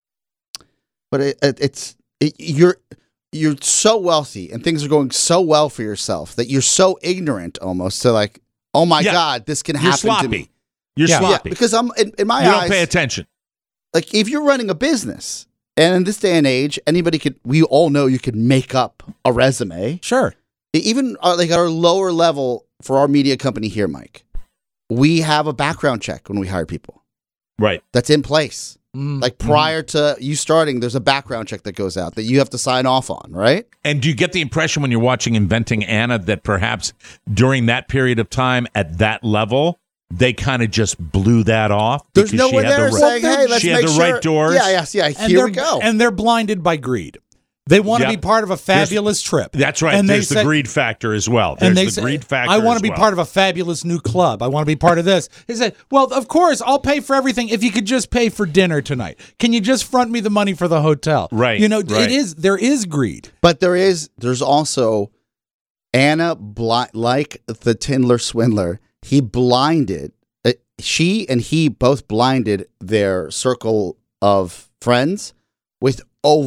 but it, it, it's it, you're you're so wealthy and things are going so well for yourself that you're so ignorant almost to like, oh my Yeah. God, this can You're happen sloppy. to me. You're Yeah. sloppy. Yeah, because I'm in, in my you eyes, don't pay attention. like if you're running a business, and in this day and age, anybody could. We all know you could make up a resume. Sure. Even uh, like our lower level for our media company here, Mike, we have a background check when we hire people. Right. That's in place. Mm. Like prior to you starting, there's a background check that goes out that you have to sign off on, right? And do you get the impression when you're watching Inventing Anna that perhaps during that period of time at that level, they kind of just blew that off? There's because no one she had there the saying, right, "Hey, let's she make had the sure." right doors. Yeah, yes, yeah. And Here they're, we go. And they're blinded by greed. They want to Yep. be part of a fabulous trip. That's right. And they There's the said- greed factor as well. There's and they the say, greed factor I want as to be well. part of a fabulous new club. I want to be part of this. He said, well, of course, I'll pay for everything if you could just pay for dinner tonight. Can you just front me the money for the hotel? Right, You know, right. it is, there is greed. But there is, there's also Anna, bli- like the Tindler swindler, he blinded, uh, she and he both blinded their circle of friends with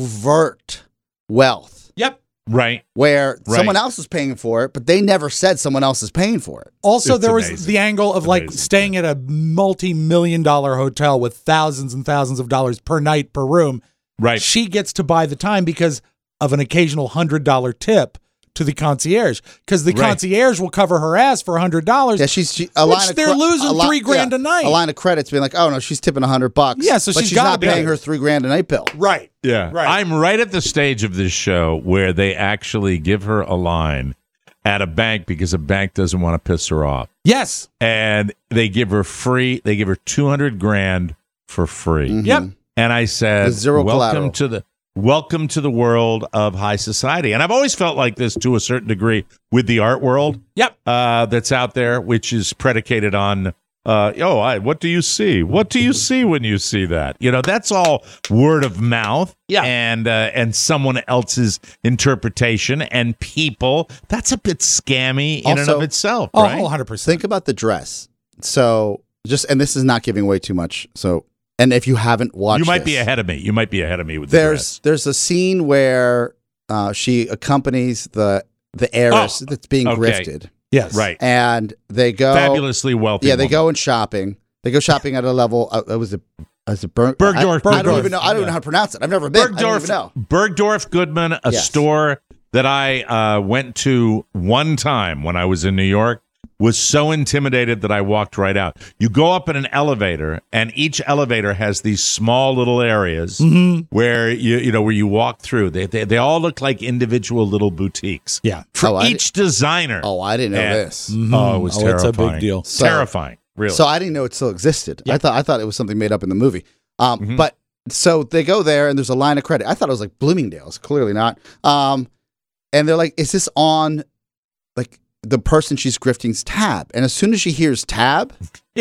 overt wealth, Yep. Right. where Right. someone else is paying for it, but they never said someone else is paying for it. Also, It's there was amazing. the angle of like Amazing. staying at a multi-million dollar hotel with thousands and thousands of dollars per night per room. Right. She gets to buy the time because of an occasional hundred dollar tip to the concierge, because the Right. concierge will cover her ass for a hundred dollars. Yeah, she's she, a Which line of they're cre- losing a li- three grand yeah, a night. A line of credits being like, oh no, she's tipping a hundred bucks. Yeah, so but she's she's gotta not be- paying her three grand a night bill. Right. Yeah. Right. I'm right at the stage of this show where they actually give her a line at a bank because a bank doesn't want to piss her off. Yes. And they give her free, they give her two hundred grand for free. Mhm. Yep. And I said, With zero welcome collateral. to the welcome to the world of high society. And I've always felt like this to a certain degree with the art world Yep. uh, that's out there, which is predicated on, uh, oh, I, what do you see? What do you see when you see that? You know, that's all word of mouth Yeah. and, uh, and someone else's interpretation and people. That's a bit scammy in and Also- of itself, Oh, right? one hundred percent. Think about the dress. So just, and this is not giving away too much. So, and if you haven't watched, You might this, be ahead of me. You might be ahead of me with the There's dress. there's a scene where uh, she accompanies the the heiress Oh, that's being okay. grifted, Yes. Right. and they go Fabulously wealthy. Yeah, they woman. go in shopping. They go shopping at a level. Uh, it was a, was it Berg, Bergdorf, I, I don't Bergdorf. even know. I don't even know how to pronounce it. I've never been. I don't Bergdorf, even know. Bergdorf Goodman, a Yes. store that I uh, went to one time when I was in New York, was so intimidated that I walked right out. You go up in an elevator, and each elevator has these small little areas where you you know where you walk through. They they, they all look like individual little boutiques. Yeah. For Oh, I each designer. Oh, I didn't know And- this. Oh, it was Oh, terrifying. it's a big deal. So- terrifying. Really. So I didn't know it still existed. I thought I thought it was something made up in the movie. Um, Mhm. But so they go there, and there's a line of credit. I thought it was like Bloomingdale's. Clearly not. Um, and they're like, "Is this on like the person she's grifting's tab?" And as soon as she hears tab,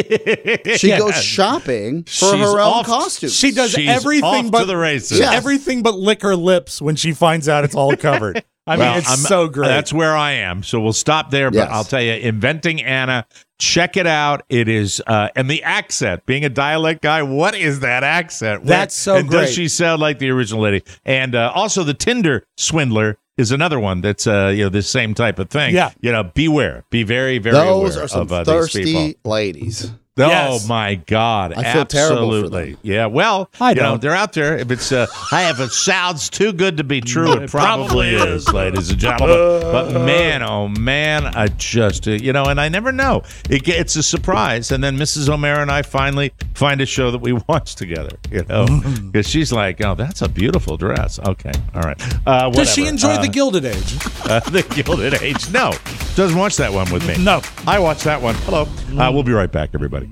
she Yeah. goes shopping for She's her own off- costume. She does She's everything off but to the races. Yeah. everything but lick her lips when she finds out it's all covered. I mean, Well, it's I'm- so great. That's where I am. So we'll stop there. But Yes. I'll tell you, Inventing Anna, check it out. It is, uh, and the accent, being a dialect guy, what is that accent? Where- That's so and great. Does she sound like the original lady? And uh, also, the Tinder swindler is another one that's, uh, you know, this same type of thing. Yeah. You know, beware. Be very, very Those aware are some of uh, these people. thirsty ladies. Oh Yes. my God! I feel terrible for Absolutely, them. yeah. Well, I you know don't. they're out there. If it's, uh, I if it sounds too good to be true, it probably is, ladies and gentlemen. But man, oh man, I just, uh, you know, and I never know. It, ge- it's a surprise, and then Missus O'Mara and I finally find a show that we watch together. You know, because she's like, "Oh, that's a beautiful dress." Okay, all right. Uh, Does she whatever. enjoy Uh, the Gilded Age? uh, the Gilded Age? No, doesn't watch that one with me. No. I watched that one. Hello. Uh, we'll be right back, everybody.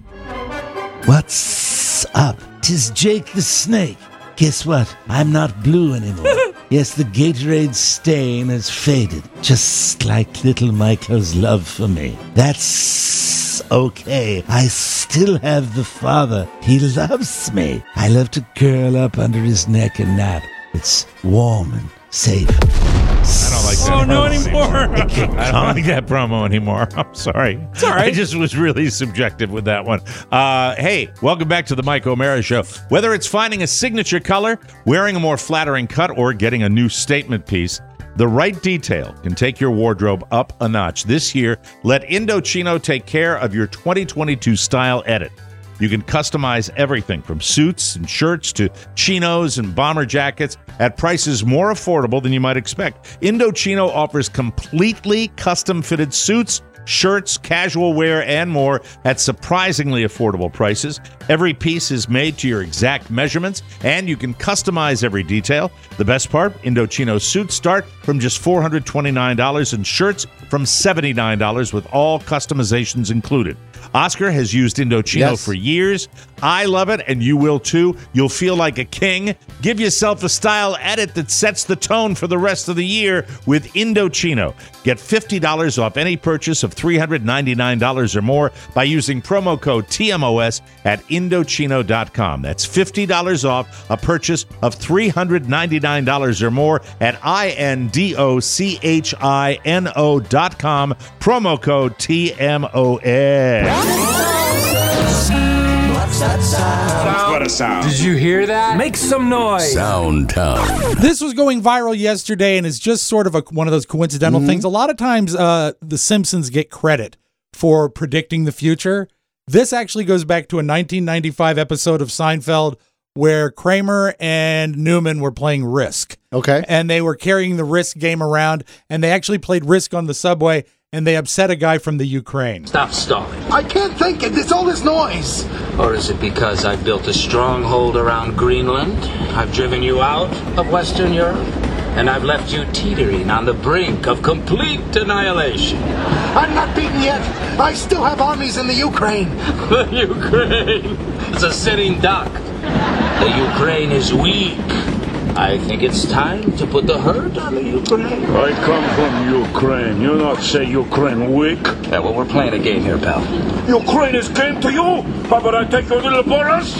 What's up? Tis Jake the Snake. Guess what? I'm not blue anymore. Yes, the Gatorade stain has faded, just like little Michael's love for me. That's okay. I still have the father. He loves me. I love to curl up under his neck and nap. It's warm and safe. I don't like that. Oh, no promo anymore. I don't like that promo anymore. I'm sorry. It's all right. I just was really subjective with that one. Uh, hey, welcome back to the Mike O'Mara Show. Whether it's finding a signature color, wearing a more flattering cut, or getting a new statement piece, the right detail can take your wardrobe up a notch. This year, let Indochino take care of your twenty twenty-two style edit. You can customize everything from suits and shirts to chinos and bomber jackets at prices more affordable than you might expect. Indochino offers completely custom-fitted suits, shirts, casual wear, and more at surprisingly affordable prices. Every piece is made to your exact measurements, and you can customize every detail. The best part, Indochino suits start from just four hundred twenty-nine dollars and shirts from seventy-nine dollars with all customizations included. Oscar has used Indochino Yes. for years. I love it, and you will too. You'll feel like a king. Give yourself a style edit that sets the tone for the rest of the year with Indochino. Get fifty dollars off any purchase of three hundred ninety-nine dollars or more by using promo code T M O S at Indochino dot com. That's fifty dollars off a purchase of three hundred ninety-nine dollars or more at I N D O C H I N O dot com. Promo code T M O S. What a sound. Did you hear that? Make some noise. Soundtown. This was going viral yesterday, and it's just sort of a, one of those coincidental Mhm. things. A lot of times, uh, The Simpsons get credit for predicting the future. This actually goes back to a nineteen ninety-five episode of Seinfeld where Kramer and Newman were playing Risk. Okay. And they were carrying the Risk game around, and they actually played Risk on the subway, and they upset a guy from the Ukraine. Stop stalling. I can't think. It's all this noise. Or is it because I built a stronghold around Greenland? I've driven you out of Western Europe, and I've left you teetering on the brink of complete annihilation. I'm not beaten yet. I still have armies in the Ukraine. The Ukraine is a sitting duck. The Ukraine is weak. I think it's time to put the hurt on the Ukraine. I come from Ukraine. You not say Ukraine weak? Yeah, well, we're playing a game here, pal. Ukraine is game to you? How about I take your little bonus?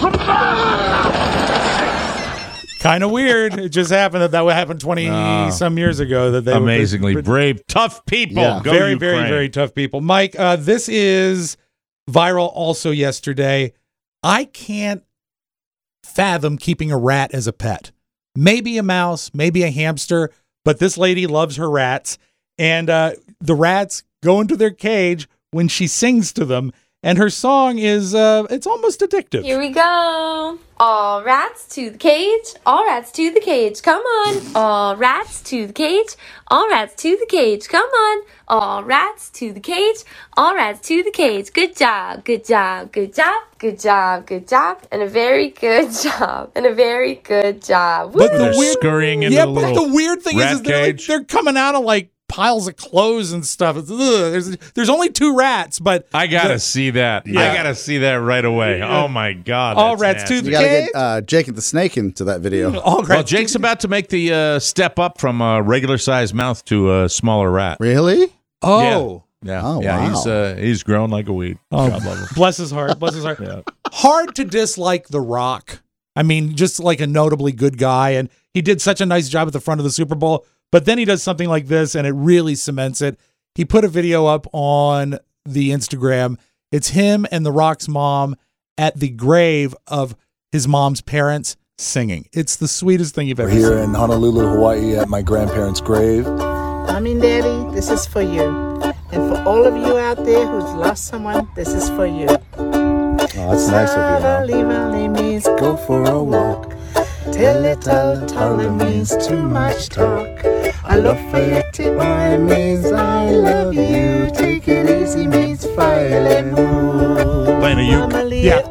Kind of weird. It just happened that that would happen twenty Ah. some years ago. That they were- Amazingly brave, tough people. Yeah, Go very, Ukraine. very, very tough people. Mike, uh, this is viral also yesterday. I can't fathom keeping a rat as a pet. Maybe a mouse, maybe a hamster, but this lady loves her rats. And uh, the rats go into their cage when she sings to them. And her song is, uh, it's almost addictive. Here we go. All rats to the cage. All rats to the cage. Come on. All rats to the cage. All rats to the cage. Come on. All rats to the cage. All rats to the cage. Good job. Good job. Good job. Good job. Good job. And a very good job. And a very good job. But Woo! the They're weird, scurrying into yeah, the but little the weird thing is, rat is they're, like, cage. they're coming out of like piles of clothes and stuff. It's, ugh, there's there's only two rats, but I gotta the- see that. Yeah. I gotta see that right away. Oh my god! All that's rats nasty. to the You gotta cage. get uh, Jake and the Snake into that video. All Well, rats to Jake's about to make the uh, step up from a regular sized mouth to a smaller rat. Really? Oh. Yeah, Oh, yeah. wow. He's uh, he's grown like a weed. Oh, God love him. bless his heart. Bless his heart. Yeah. Hard to dislike The Rock. I mean, just like a notably good guy. And he did such a nice job at the front of the Super Bowl. But then he does something like this, and it really cements it. He put a video up on the Instagram. It's him and The Rock's mom at the grave of his mom's parents singing. It's the sweetest thing you've ever Here seen. in Honolulu, Hawaii, at my grandparents' grave. Mommy and Daddy, this is for you. And for all of you out there who's lost someone, this is for you. Oh, that's nice of you, man. Leave means go for a walk. Tell it all, tell it means too much talk. I love for you to means I love you. Take it easy means file and move. Playing a uke. Yeah.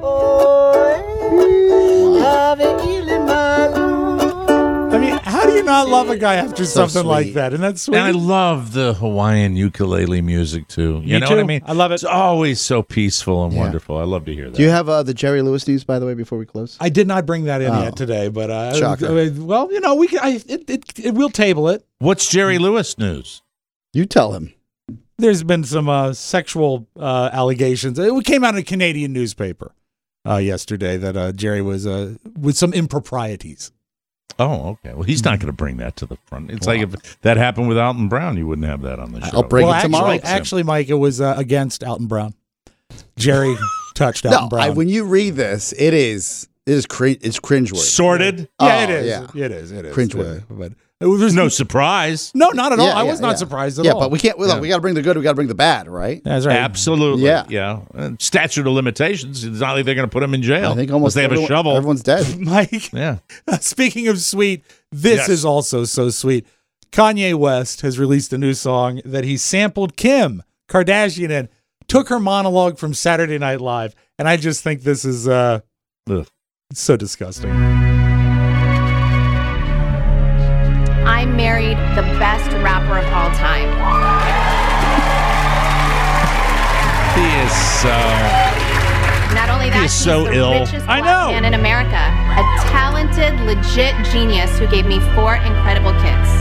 I mean, how do you not love a guy after So something like sweet. that? And that's sweet. And I love the Hawaiian ukulele music too. You Me know too. what I mean? I love it. It's always so peaceful and Yeah. wonderful. I love to hear that. Do you have uh, the Jerry Lewis news, by the way, before we close? I did not bring that in Oh. yet today, but uh, Shocker. I- well, you know, we can, I, it, it, it will table it. What's Jerry Lewis news? You tell him. There's been some uh, sexual uh, allegations. It came out in a Canadian newspaper uh, yesterday that uh, Jerry was uh, with some improprieties. Oh, okay. Well, he's not going to bring that to the front. It's like if that happened with Alton Brown, you wouldn't have that on the show. I'll break well, it actually, tomorrow. actually, Mike, it was uh, against Alton Brown. Jerry touched Alton No, Brown. I, when you read this, it is it is cri- it's cringeworthy. Sorted. yeah, Oh, it is. yeah. It is. It is. Cringeworthy. Uh, but it was There's no surprise. no, not at all. Yeah, I yeah, was not yeah. surprised at yeah, all. but we can't. Look, Yeah. we got to bring the good. We got to bring the bad, right? That's right. Absolutely. Yeah. Yeah. And statute of limitations. It's not like they're going to put him in jail. I think almost unless they have everyone- a shovel. Everyone's dead. Mike, Yeah. speaking of sweet, this Yes. is also so sweet. Kanye West has released a new song that he sampled Kim Kardashian in, took her monologue from Saturday Night Live, and I just think this is uh, Ugh. so disgusting. I married the best rapper of all time. He is so. Not only that, He is he's so the ill. richest I black know. man in America. A talented, legit genius who gave me four incredible kids.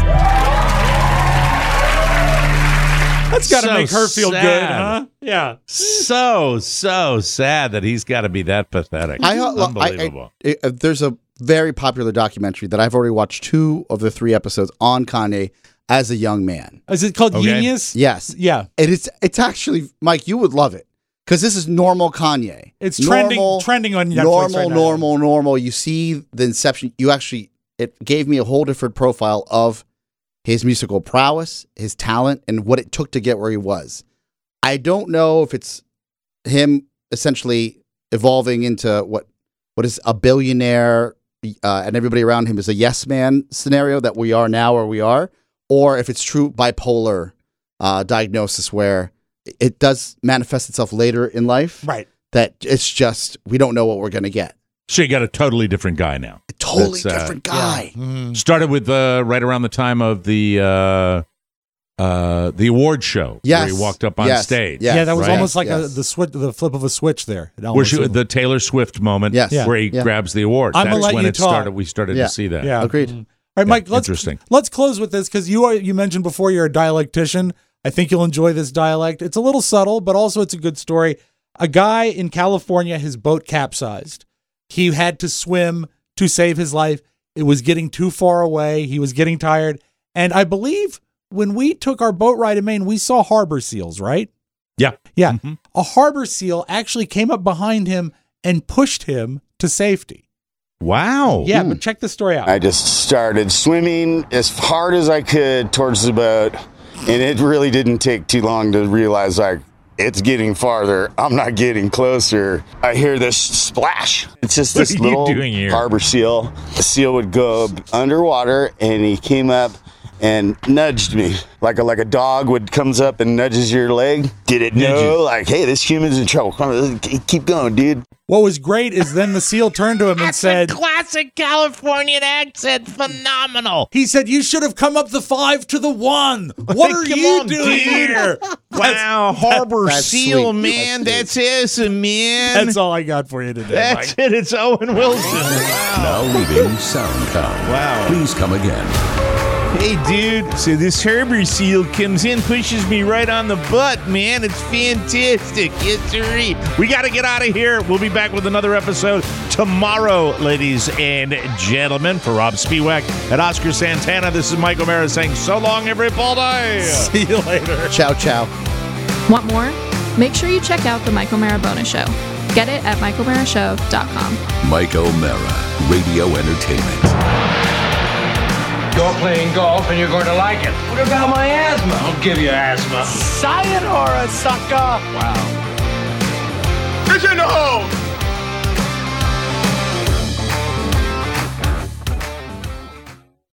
That's got to So make her feel sad. good, huh? Yeah. So, so sad that he's got to be that pathetic. I, I, Unbelievable. I, I, there's a very popular documentary that I've already watched two of the three episodes on Kanye as a young man. Is it called Okay. Genius? Yes. Yeah. And it's it's actually, Mike, you would love it because this is normal Kanye. It's trending Normal, trending on Netflix normal, right now. normal, normal. You see the inception. You actually, it gave me a whole different profile of his musical prowess, his talent, and what it took to get where he was. I don't know if it's him essentially evolving into what what is a billionaire uh, and everybody around him is a yes man scenario that we are now or we are, or if it's true bipolar uh, diagnosis where it does manifest itself later in life. Right. That it's just, we don't know what we're going to get. So you got a totally different guy now. A totally That's, uh, different guy. Mm-hmm. Started with uh, right around the time of the uh, uh, the award show Yes. where he walked up on Yes. stage. Yes. Yeah, that was Right. almost like a, Yes. the switch, the flip of a switch there. It Where almost she, seemed- the Taylor Swift moment Yes. Yeah. where he Yeah. grabs the award. I'm gonna That's let when you it talk. started. We started Yeah. to see that. Yeah. Agreed. All right, Mike. Yeah, Let's interesting. let's close with this because you are you mentioned before you're a dialectician. I think you'll enjoy this dialect. It's a little subtle, but also it's a good story. A guy in California, his boat capsized. He had to swim to save his life. It was getting too far away. He was getting tired, and I believe when we took our boat ride in Maine, we saw harbor seals. Right? Yeah. Yeah. Mhm. A harbor seal actually came up behind him and pushed him to safety. Wow. Yeah, but check this story out. I just started swimming as hard as I could towards the boat, and it really didn't take too long to realize, like, it's getting farther. I'm not getting closer. I hear this splash. It's just What this are you little doing here? harbor seal. The seal would go underwater, and he came up and nudged me like a like a dog would comes up and nudges your leg. Did it know, like, hey, this human's in trouble? Come on, keep going, dude. What was great is then the seal turned to him and said, Classic Californian accent, phenomenal. he said, you should have come up the five to the one. What are Come you on, doing dude. here? Wow, Harbor that's Seal, sweet. man. That's That's, awesome, man. That's all I got for you today, That's Mike. it. It's Owen Wilson. Now leaving SoundCloud. Wow. Please come again. Hey, dude. So this Harbor Seal comes in, pushes me right on the butt, man. It's fantastic. It's a We got to get out of here. We'll be back with another episode tomorrow, ladies and gentlemen. For Rob Spiewak and Oscar Santana, this is Mike O'Mara saying so long, everybody. See you later. Ciao, ciao. Want more? Make sure you check out the Mike O'Mara Bonus Show. Get it at mike o'mara show dot com. Mike O'Mara, Radio Entertainment. You're playing golf and you're going to like it. What about my asthma? I'll give you asthma. Sayonara, sucker! Wow.